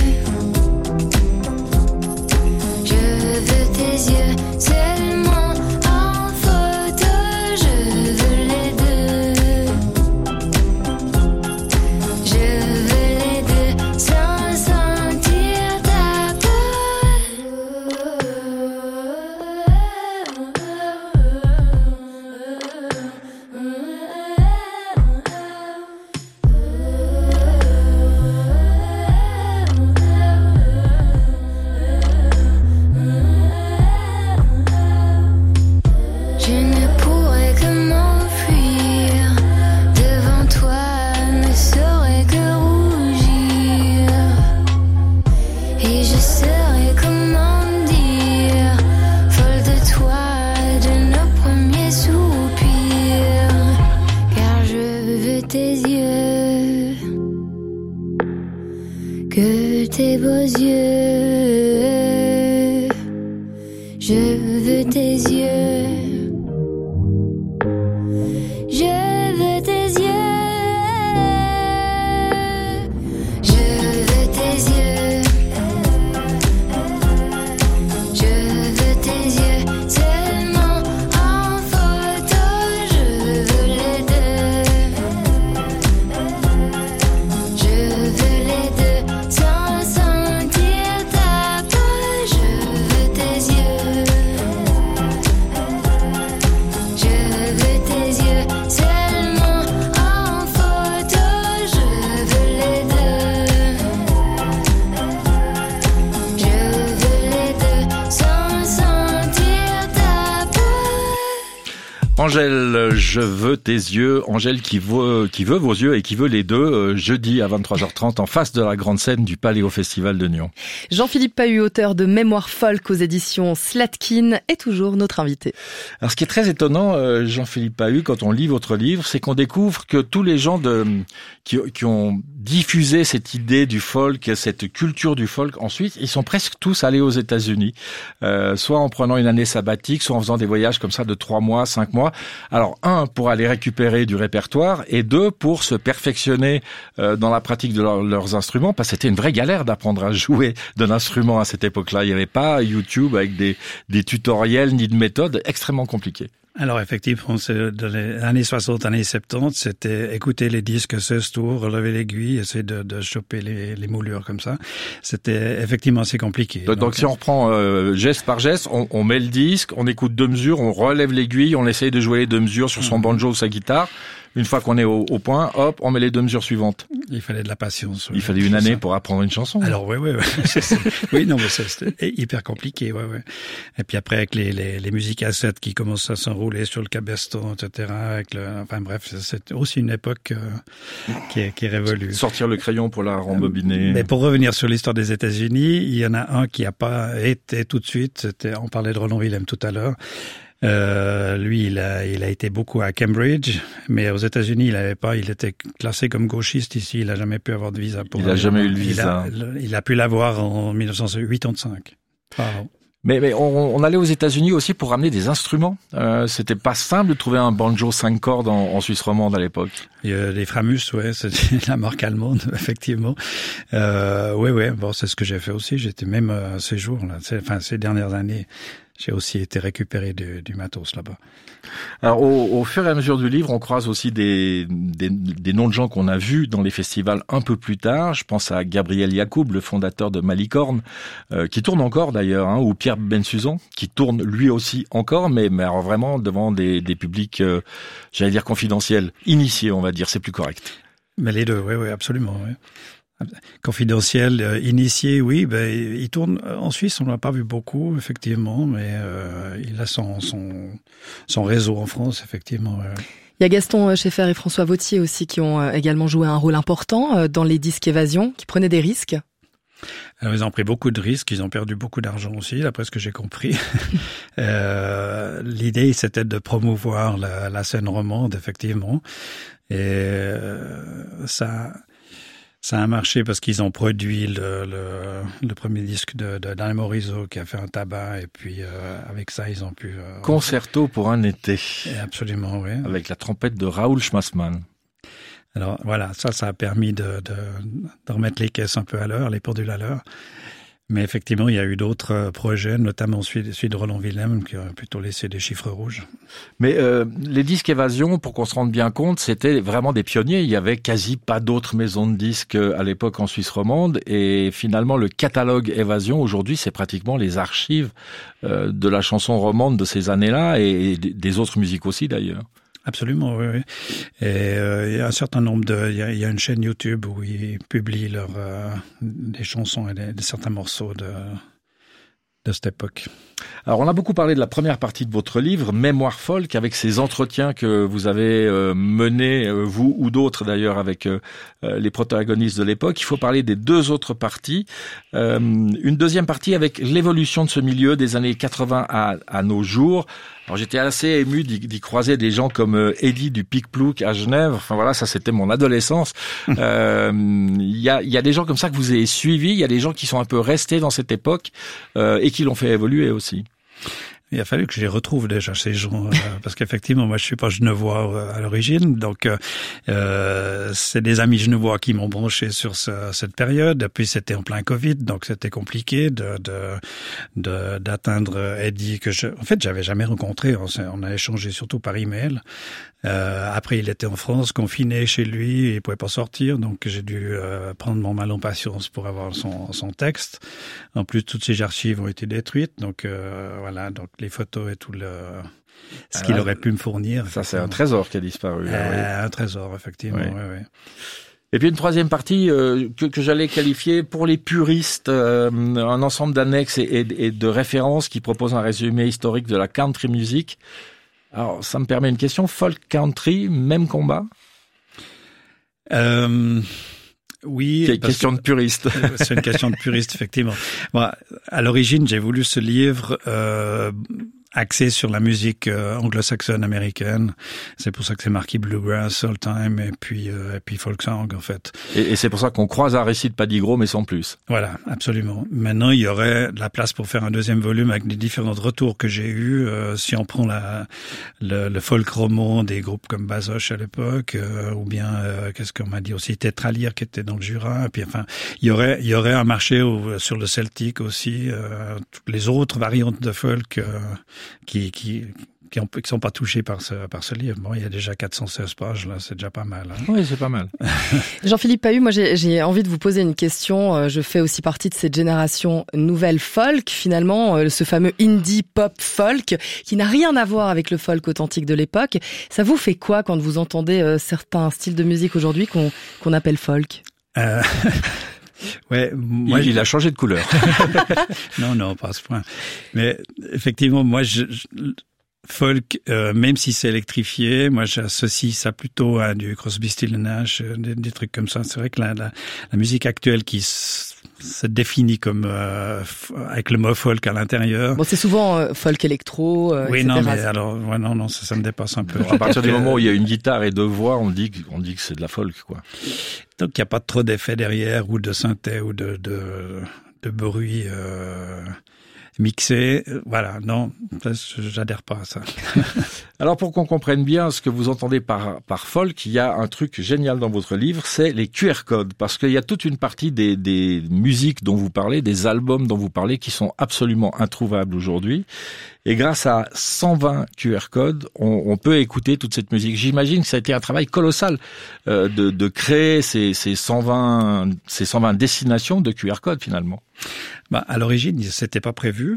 I: je veux tes yeux seulement. Et je serai, comment dire, folle de toi, de nos premiers soupirs. Car je veux tes yeux, que tes beaux yeux. Je veux tes yeux.
B: Angèle, je veux tes yeux. Angèle qui veut, qui veut vos yeux et qui veut les deux, euh, jeudi à vingt-trois heures trente en face de la grande scène du Paléo Festival de Nyon.
D: Jean-Philippe Pahu, auteur de Mémoire folk aux éditions Slatkin, est toujours notre invité.
B: Alors ce qui est très étonnant, euh, Jean-Philippe Pahu, quand on lit votre livre, c'est qu'on découvre que tous les gens de, qui, qui ont diffusé cette idée du folk, cette culture du folk, ensuite, ils sont presque tous allés aux États-Unis, euh, soit en prenant une année sabbatique, soit en faisant des voyages comme ça de trois mois, cinq mois. Alors, un, pour aller récupérer du répertoire, et deux, pour se perfectionner euh, dans la pratique de leur, leurs instruments, parce que c'était une vraie galère d'apprendre à jouer d'un instrument à cette époque-là. Il n'y avait pas YouTube avec des, des tutoriels ni de méthodes, extrêmement compliquées.
E: Alors effectivement, c'est dans les années soixante, années soixante-dix, c'était écouter les disques seize tours, relever l'aiguille, essayer de, de choper les, les moulures comme ça. C'était effectivement assez compliqué.
B: Donc, donc si on reprend euh, geste par geste, on, on met le disque, on écoute deux mesures, on relève l'aiguille, on essaye de jouer les deux mesures sur son banjo ou sa guitare. Une fois qu'on est au, au point, hop, on met les deux mesures suivantes.
E: Il fallait de la patience.
B: Il fallait une année ça. Pour apprendre une chanson.
E: Alors oui, oui, oui. Oui, non, mais c'était hyper compliqué, ouais, ouais. Et puis après avec les les, les musiques à sept qui commencent à s'enrouler sur le cabeston, et cetera. Avec le, enfin bref, c'est aussi une époque euh, qui est qui est révolue.
B: Sortir le crayon pour la rembobiner.
E: Mais pour revenir sur l'histoire des États-Unis, il y en a un qui a pas été tout de suite. C'était, on parlait de Roland Willem tout à l'heure. Euh, lui, il a, il a été beaucoup à Cambridge, mais aux États-Unis, il avait pas, il était classé comme gauchiste ici, il a jamais pu avoir de visa pour.
B: Il a jamais eu le visa.
E: Il a, il a pu l'avoir en dix-neuf cent quatre-vingt-cinq. Pardon.
B: Mais, mais on, on allait aux États-Unis aussi pour ramener des instruments. Euh, c'était pas simple de trouver un banjo cinq cordes en, en Suisse romande à l'époque.
E: Il y a les Framus, ouais, c'était la marque allemande, effectivement. Euh, ouais, ouais, bon, c'est ce que j'ai fait aussi. J'étais même à ces jours, là, enfin ces dernières années. J'ai aussi été récupéré de, du matos là-bas.
B: Alors, au, au fur et à mesure du livre, on croise aussi des, des, des noms de gens qu'on a vus dans les festivals un peu plus tard. Je pense à Gabriel Yacoub, le fondateur de Malicorne, euh, qui tourne encore d'ailleurs, hein, ou Pierre Bensuzan, qui tourne lui aussi encore, mais, mais alors vraiment devant des, des publics, euh, j'allais dire confidentiels, initiés, on va dire, c'est plus correct.
E: Mais les deux, oui, oui, absolument, oui. Confidentiel, euh, initié, oui, ben il tourne en Suisse, on l'a pas vu beaucoup, effectivement, mais euh, il a son son son réseau en France, effectivement. Ouais.
D: Il y a Gaston Scheffer et François Vautier aussi qui ont également joué un rôle important dans les disques Évasion, qui prenaient des risques.
E: Alors, ils ont pris beaucoup de risques, ils ont perdu beaucoup d'argent aussi, d'après ce que j'ai compris. euh, l'idée, c'était de promouvoir la, la scène romande, effectivement, et euh, ça. Ça a marché parce qu'ils ont produit le, le, le premier disque de, de d'Alain Morisot qui a fait un tabac et puis euh, avec ça ils ont pu... Euh,
B: Concerto pour un été.
E: Absolument, oui.
B: Avec la trompette de Raoul Schmassmann.
E: Alors voilà, ça, ça a permis de, de, de remettre les caisses un peu à l'heure, les pendules à l'heure. Mais effectivement, il y a eu d'autres projets, notamment celui, celui de Roland Willem, qui a plutôt laissé des chiffres rouges.
B: Mais euh, les disques Évasion, pour qu'on se rende bien compte, c'était vraiment des pionniers. Il y avait quasi pas d'autres maisons de disques à l'époque en Suisse romande. Et finalement, le catalogue Évasion, aujourd'hui, c'est pratiquement les archives euh, de la chanson romande de ces années-là et des autres musiques aussi, d'ailleurs.
E: Absolument, oui, oui. Et euh, il y a un certain nombre de, il y a, il y a une chaîne YouTube où ils publient leurs euh, des chansons et des, des certains morceaux de de cette époque.
B: Alors, on a beaucoup parlé de la première partie de votre livre, Mémoire folk, avec ces entretiens que vous avez euh, menés, euh, vous ou d'autres d'ailleurs, avec euh, les protagonistes de l'époque. Il faut parler des deux autres parties. Euh, une deuxième partie avec l'évolution de ce milieu des années quatre-vingts à, à nos jours. Alors, j'étais assez ému d'y, d'y croiser des gens comme euh, Eddie du Pic-Plouc à Genève. Enfin voilà, ça c'était mon adolescence. Il euh, y, a, y a des gens comme ça que vous avez suivis. Il y a des gens qui sont un peu restés dans cette époque euh, et qui l'ont fait évoluer aussi.
E: Il a fallu que je les retrouve déjà ces gens, euh, parce qu'effectivement, moi, je suis pas genevois euh, à l'origine, donc euh, c'est des amis genevois qui m'ont branché sur ce, cette période. Puis c'était en plein Covid, donc c'était compliqué de, de, de d'atteindre Eddie que je, en fait, j'avais jamais rencontré. On, on a échangé surtout par email. Euh, après, il était en France, confiné chez lui, il pouvait pas sortir, donc j'ai dû euh, prendre mon mal en patience pour avoir son, son texte. En plus, toutes ces archives ont été détruites, donc euh, voilà, donc les photos et tout le ce ah, qu'il aurait pu me fournir.
B: Ça, c'est un trésor qui a disparu.
E: Euh,
B: là, oui.
E: Un trésor, effectivement. Oui. Oui, oui.
B: Et puis une troisième partie euh, que, que j'allais qualifier pour les puristes, euh, un ensemble d'annexes et, et, et de références qui proposent un résumé historique de la country music. Alors, ça me permet une question. Folk country, même combat?
E: Euh... Oui.
B: C'est une question
E: que,
B: de puriste.
E: C'est une question de puriste, effectivement. Bon, à l'origine, j'ai voulu ce livre euh, axé sur la musique euh, anglo-saxonne américaine. C'est pour ça que c'est marqué bluegrass, soul time et puis euh, et puis folk song en fait.
B: Et, et c'est pour ça qu'on croise un récit de Paddy Gros mais sans plus.
E: Voilà, absolument. Maintenant, il y aurait de la place pour faire un deuxième volume avec les différents retours que j'ai eus. Euh, si on prend la le, le folk roman des groupes comme Bazoche à l'époque, euh, ou bien euh, qu'est-ce qu'on m'a dit aussi Tétralire qui était dans le Jura. Et puis enfin, il y aurait il y aurait un marché où, sur le celtique aussi. Euh, toutes les autres variantes de folk. Euh, qui qui qui ont, qui sont pas touchés par ce par ce livre. Bon, il y a déjà quatre cent seize pages là, c'est déjà pas mal. Hein.
B: Oui, c'est pas mal.
D: Jean-Philippe Pahu, moi j'ai j'ai envie de vous poser une question. Je fais aussi partie de cette génération nouvelle folk, finalement, ce fameux indie pop folk qui n'a rien à voir avec le folk authentique de l'époque. Ça vous fait quoi quand vous entendez certains styles de musique aujourd'hui qu'on qu'on appelle folk? Euh...
E: Ouais, moi
B: il, il a changé de couleur.
E: non, non, pas à ce point. Mais effectivement, moi, je, je folk, euh, même si c'est électrifié, moi j'associe ça plutôt à du Crosby, Stills Nash, des, des trucs comme ça. C'est vrai que la, la, la musique actuelle qui s- se définit comme euh, f- avec le mot folk à l'intérieur.
D: Bon, c'est souvent euh, folk électro. Euh,
E: oui,
D: et cetera.
E: non, mais alors, ouais, non, non, ça, ça me dépasse un peu.
B: À partir du moment où il y a une guitare et deux voix, on dit, on dit que c'est de la folk, quoi.
E: Donc il n'y a pas trop d'effets derrière ou de synthé ou de de, de bruit. Euh... Mixé, voilà, non, j'adhère pas à ça.
B: Alors pour qu'on comprenne bien ce que vous entendez par par folk, il y a un truc génial dans votre livre, c'est les Q R codes, parce qu'il y a toute une partie des des musiques dont vous parlez, des albums dont vous parlez, qui sont absolument introuvables aujourd'hui. Et grâce à cent vingt Q R codes, on, on peut écouter toute cette musique. J'imagine que ça a été un travail colossal euh, de, de créer ces, ces cent vingt, ces cent vingt destinations de Q R codes finalement.
E: Bah, à l'origine, c'était pas prévu.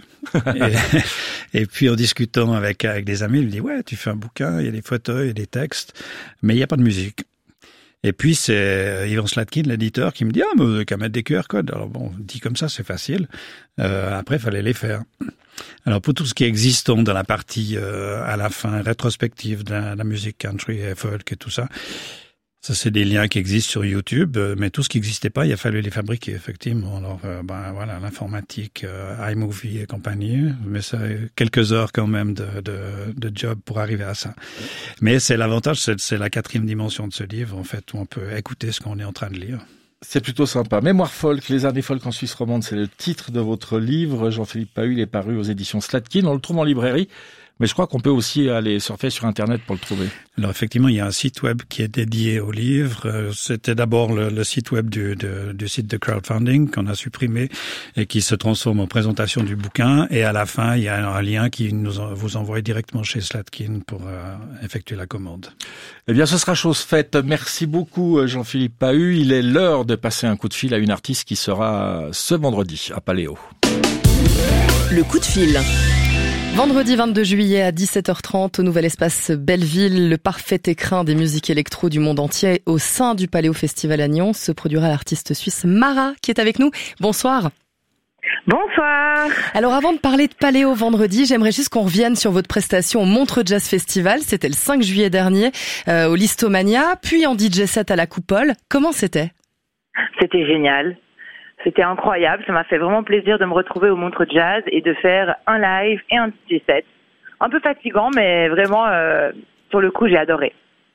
E: et, et puis en discutant avec avec des amis, il me dit ouais, tu fais un bouquin, il y a des photos, il y a des textes, mais il y a pas de musique. Et puis c'est Ivan Slatkin, l'éditeur, qui me dit ah mais vous avez qu'à mettre des Q R codes. Alors bon, dit comme ça, c'est facile. Euh, après, il fallait les faire. Alors pour tout ce qui est existant dans la partie euh, à la fin rétrospective de la, la musique country et folk et tout ça, ça c'est des liens qui existent sur YouTube, euh, mais tout ce qui n'existait pas, il a fallu les fabriquer effectivement. Alors euh, ben voilà, l'informatique, euh, iMovie et compagnie, mais ça quelques heures quand même de, de, de job pour arriver à ça. Mais c'est l'avantage, c'est, c'est la quatrième dimension de ce livre en fait, où on peut écouter ce qu'on est en train de lire.
B: C'est plutôt sympa. Mémoire folk, les années folk en Suisse romande, c'est le titre de votre livre. Jean-Philippe Pahu, il est paru aux éditions Slatkin. On le trouve en librairie, mais je crois qu'on peut aussi aller surfer sur Internet pour le trouver.
E: Alors effectivement, il y a un site web qui est dédié au livre. C'était d'abord le, le site web du, de, du site de crowdfunding qu'on a supprimé et qui se transforme en présentation du bouquin. Et à la fin, il y a un lien qui nous en, vous envoie directement chez Slatkin pour euh, effectuer la commande.
B: Eh bien, ce sera chose faite. Merci beaucoup, Jean-Philippe Pahu. Il est l'heure de passer un coup de fil à une artiste qui sera ce vendredi à Paléo.
G: Le coup de fil.
D: Vendredi vingt-deux juillet à dix-sept heures trente au nouvel espace Belleville, le parfait écrin des musiques électro du monde entier au sein du Paléo Festival à Nyon se produira l'artiste suisse Mara qui est avec nous. Bonsoir.
J: Bonsoir.
D: Alors avant de parler de Paléo vendredi, j'aimerais juste qu'on revienne sur votre prestation au Montreux Jazz Festival. C'était le cinq juillet dernier euh, au Listomania, puis en D J set à la Coupole. Comment c'était ?
J: C'était génial. C'était incroyable. Ça m'a fait vraiment plaisir de me retrouver au Montreux Jazz et de faire un live et un D J set. Un peu fatigant, mais vraiment, euh, sur le coup, j'ai adoré.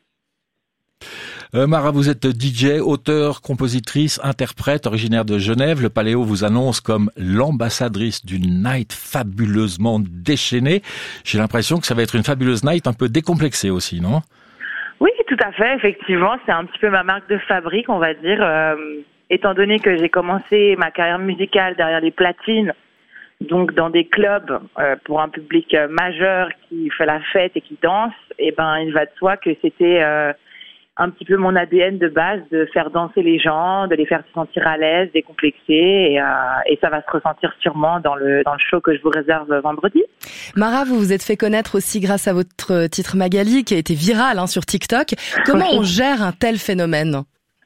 B: Euh, Mara, vous êtes D J, auteure, compositrice, interprète, originaire de Genève. Le Paléo vous annonce comme l'ambassadrice d'une night fabuleusement déchaînée. J'ai l'impression que ça va être une fabuleuse night un peu décomplexée aussi, non ?
J: Oui, tout à fait. Effectivement, c'est un petit peu ma marque de fabrique, on va dire. Euh, étant donné que j'ai commencé ma carrière musicale derrière les platines, donc dans des clubs euh, pour un public euh, majeur qui fait la fête et qui danse, et ben il va de soi que c'était euh, un petit peu mon A D N de base de faire danser les gens, de les faire se sentir à l'aise, décomplexés, et, euh, et ça va se ressentir sûrement dans le dans le show que je vous réserve vendredi.
D: Mara, vous vous êtes fait connaître aussi grâce à votre titre Magali qui a été viral hein, sur TikTok. Comment on gère un tel phénomène ?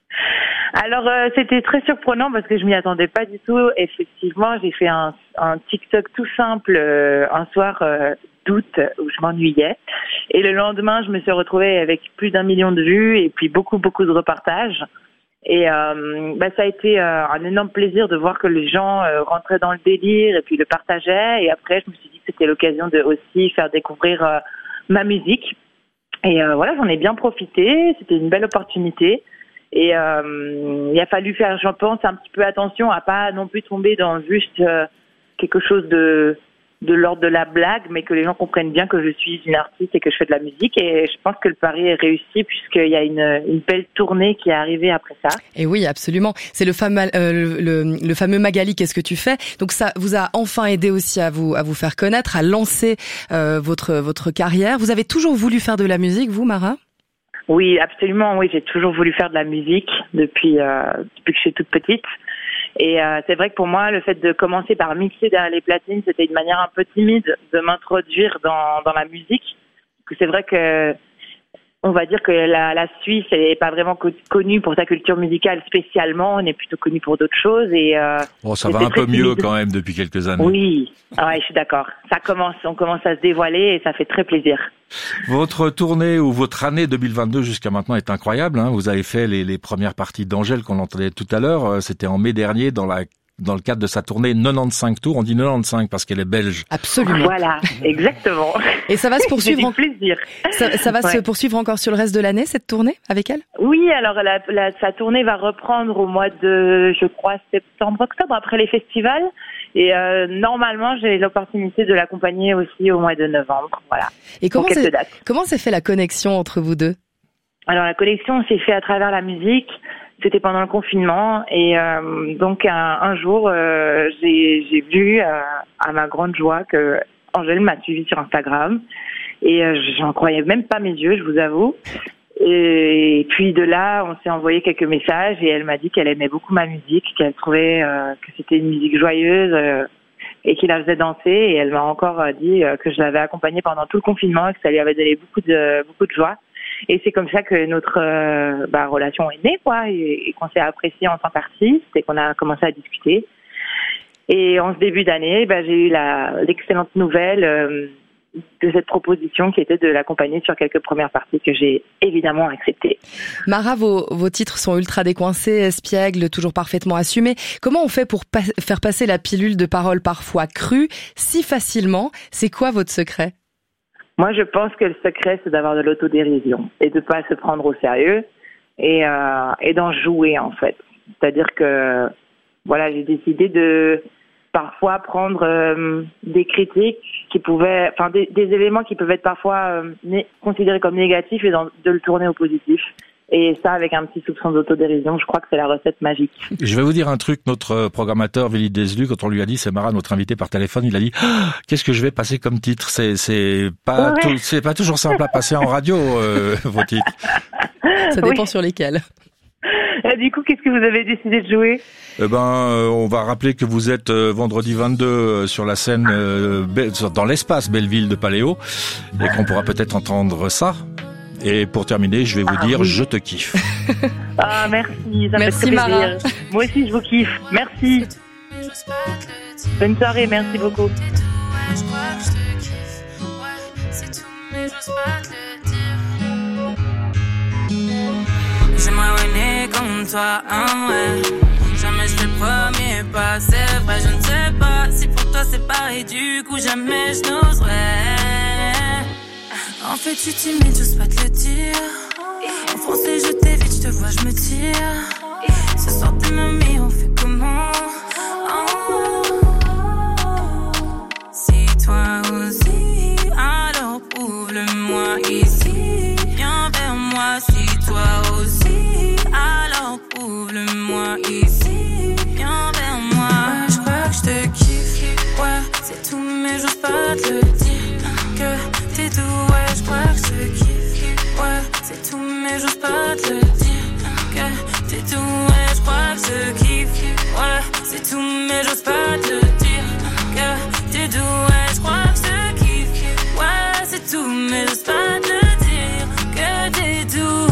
J: Alors euh, c'était très surprenant parce que je m'y attendais pas du tout. Effectivement, j'ai fait un, un TikTok tout simple euh, un soir euh, d'août où je m'ennuyais. Et le lendemain, je me suis retrouvée avec plus d'un million de vues et puis beaucoup, beaucoup de repartages. Et euh, bah, ça a été euh, un énorme plaisir de voir que les gens euh, rentraient dans le délire et puis le partageaient. Et après, je me suis dit que c'était l'occasion de aussi faire découvrir euh, ma musique. Et euh, voilà, j'en ai bien profité. C'était une belle opportunité. Et euh, il a fallu faire, je pense, un petit peu attention à pas non plus tomber dans juste euh, quelque chose de de l'ordre de la blague, mais que les gens comprennent bien que je suis une artiste et que je fais de la musique. Et je pense que le pari est réussi puisqu'il y a une, une belle tournée qui est arrivée après ça.
D: Et oui, absolument. C'est le fameux, euh, le, le, le fameux Magali, qu'est-ce que tu fais ? Donc ça vous a enfin aidé aussi à vous, à vous faire connaître, à lancer euh, votre, votre carrière. Vous avez toujours voulu faire de la musique, vous, Mara ?
J: Oui, absolument. Oui, j'ai toujours voulu faire de la musique depuis, euh, depuis que je suis toute petite. Et euh, c'est vrai que pour moi, le fait de commencer par mixer derrière les platines, c'était une manière un peu timide de m'introduire dans, dans la musique. Parce que c'est vrai que on va dire que la, la Suisse, elle n'est pas vraiment connue pour sa culture musicale spécialement. On est plutôt connue pour d'autres choses. Et euh,
B: bon, ça va un peu mieux quand même depuis quelques années.
J: Oui, ah ouais, je suis d'accord. Ça commence, on commence à se dévoiler et ça fait très plaisir.
B: Votre tournée ou votre année deux mille vingt-deux jusqu'à maintenant est incroyable. Hein. Vous avez fait les, les premières parties d'Angèle qu'on entendait tout à l'heure. C'était en mai dernier dans la dans le cadre de sa tournée quatre-vingt-quinze tours. On dit quatre-vingt-quinze parce qu'elle est belge.
D: Absolument.
J: Voilà, exactement.
D: Et ça va se poursuivre. En...
J: plaisir.
D: Ça, ça va ouais. se poursuivre encore sur le reste de l'année, cette tournée, avec elle ?
J: Oui, alors la, la, sa tournée va reprendre au mois de, je crois, septembre-octobre, après les festivals. Et euh, normalement, j'ai l'opportunité de l'accompagner aussi au mois de novembre. Voilà.
D: Et comment c'est, comment s'est fait la connexion entre vous deux ?
J: Alors la connexion s'est faite à travers la musique. C'était pendant le confinement et euh, donc un, un jour euh, j'ai, j'ai vu euh, à ma grande joie que Angèle m'a suivi sur Instagram et euh, j'en croyais même pas mes yeux, je vous avoue. Et puis de là, on s'est envoyé quelques messages et elle m'a dit qu'elle aimait beaucoup ma musique, qu'elle trouvait euh, que c'était une musique joyeuse euh, et qui la faisait danser. Et elle m'a encore dit euh, que je l'avais accompagnée pendant tout le confinement et que ça lui avait donné beaucoup de beaucoup de joie. Et c'est comme ça que notre euh, bah, relation est née, quoi, et, et qu'on s'est apprécié en tant qu'artiste et qu'on a commencé à discuter. Et en ce début d'année, bah, j'ai eu la, l'excellente nouvelle euh, de cette proposition qui était de l'accompagner sur quelques premières parties que j'ai évidemment acceptées.
D: Mara, vos, vos titres sont ultra décoincés, espiègles, toujours parfaitement assumés. Comment on fait pour pa- faire passer la pilule de paroles parfois crues si facilement ? C'est quoi votre secret ?
J: Moi, je pense que le secret, c'est d'avoir de l'autodérision et de pas se prendre au sérieux et, euh, et d'en jouer, en fait. C'est-à-dire que, voilà, j'ai décidé de parfois prendre euh, des critiques qui pouvaient, enfin, des, des éléments qui peuvent être parfois euh, né- considérés comme négatifs et dans, de le tourner au positif. Et ça, avec un petit soupçon d'autodérision, je crois que c'est la recette magique.
B: Je vais vous dire un truc, notre programmateur, Vili Deslu, quand on lui a dit, c'est Mara, notre invité par téléphone, il a dit, ah, qu'est-ce que je vais passer comme titre? C'est, c'est pas, ouais. tout, c'est pas toujours simple à passer en radio, euh, vos titres.
D: Ça dépend oui. sur lesquels.
J: Et du coup, qu'est-ce que vous avez décidé de jouer?
B: Eh ben, euh, on va rappeler que vous êtes euh, vendredi vingt-deux euh, sur la scène, euh, Be- dans l'espace Belleville de Paléo, et qu'on pourra peut-être entendre ça. Et pour terminer, je vais vous ah, dire, oui. je te kiffe.
J: Ah, merci, ça
D: merci,
J: me fait très
D: Mara.
J: plaisir. Moi aussi, je vous kiffe. Merci. Bonne soirée, merci beaucoup.
I: Je crois que je te kiffe, ouais, c'est tout, mais j'ose pas te le dire. J'aimerais rêver comme toi, hein, ouais. Jamais je fais le premier pas, c'est vrai, je ne sais pas si pour toi c'est pareil, du coup jamais je n'oserais. En fait, tu timide, j'ose pas te le dire. En français, je t'évite, je te vois, je me tire. Ce soir, t'es mamie, on fait comment? Si toi aussi, alors prouve-le-moi ici. Viens vers moi, si toi aussi, alors prouve-le-moi ici. Viens vers moi. Ouais, je crois que je te kiffe. Ouais, c'est tout, mais j'ose pas te le dire. Que t'es doux, ouais, je crois que je te kiffe. Ouais, c'est tout, mais j'ose pas te le dire. Que t'es doux, ouais, je crois que je te kiffe. Ouais, c'est tout, mais j'ose pas te le dire. Que t'es doux, ouais, je crois que je te kiffe. Ouais, c'est tout, mais j'ose pas te le dire. Que t'es doux.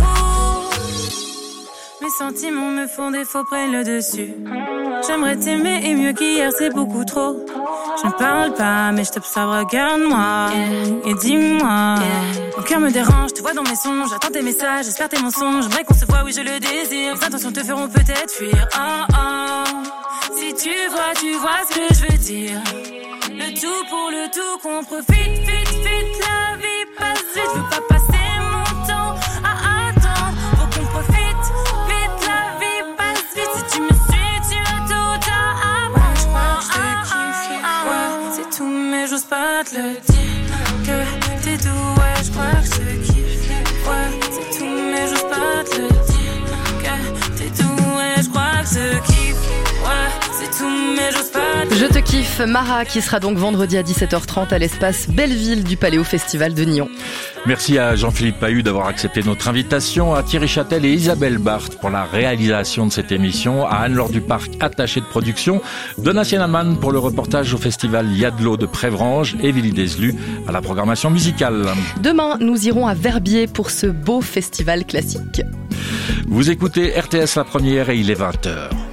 I: Mes sentiments me font défaut, prennent le dessus. J'aimerais t'aimer et mieux qu'hier, c'est beaucoup trop. Je ne parle pas, mais je t'observe, regarde-moi. Et dis-moi. Mon cœur me dérange, je te vois dans mes songes. J'attends tes messages, j'espère tes mensonges. J'aimerais qu'on se voit, oui, je le désire. Les intentions te feront peut-être fuir. Oh oh. Si tu vois, tu vois ce que je veux dire. Le tout pour le tout, qu'on profite, vite, vite. La vie passe vite, je veux pas passer mon temps à attendre. Faut qu'on profite, vite, la vie passe vite. Si tu me suis, tu as tout à apprendre. Ouais, je crois que je te kiffe. Ouais, c'est tout, mais j'ose pas te le dire. Que t'es doux, ouais, je crois que je te kiffe. Ouais, c'est tout, mais j'ose pas te le dire. Que t'es doux, ouais, je crois que je te kiffe. Ouais, c'est tout, mais j'ose pas te le dire.
D: Je te kiffe, Mara, qui sera donc vendredi à dix-sept heures trente à l'espace Belleville du Paléo Festival de Nyon.
B: Merci à Jean-Philippe Pahud d'avoir accepté notre invitation, à Thierry Châtel et Isabelle Barthes pour la réalisation de cette émission, à Anne-Laure Duparc, attachée de production, Donatien Amann pour le reportage au festival Yadlo de Prévrange et Willy Deslu à la programmation musicale.
D: Demain, nous irons à Verbier pour ce beau festival classique.
B: Vous écoutez R T S La Première et il est vingt heures.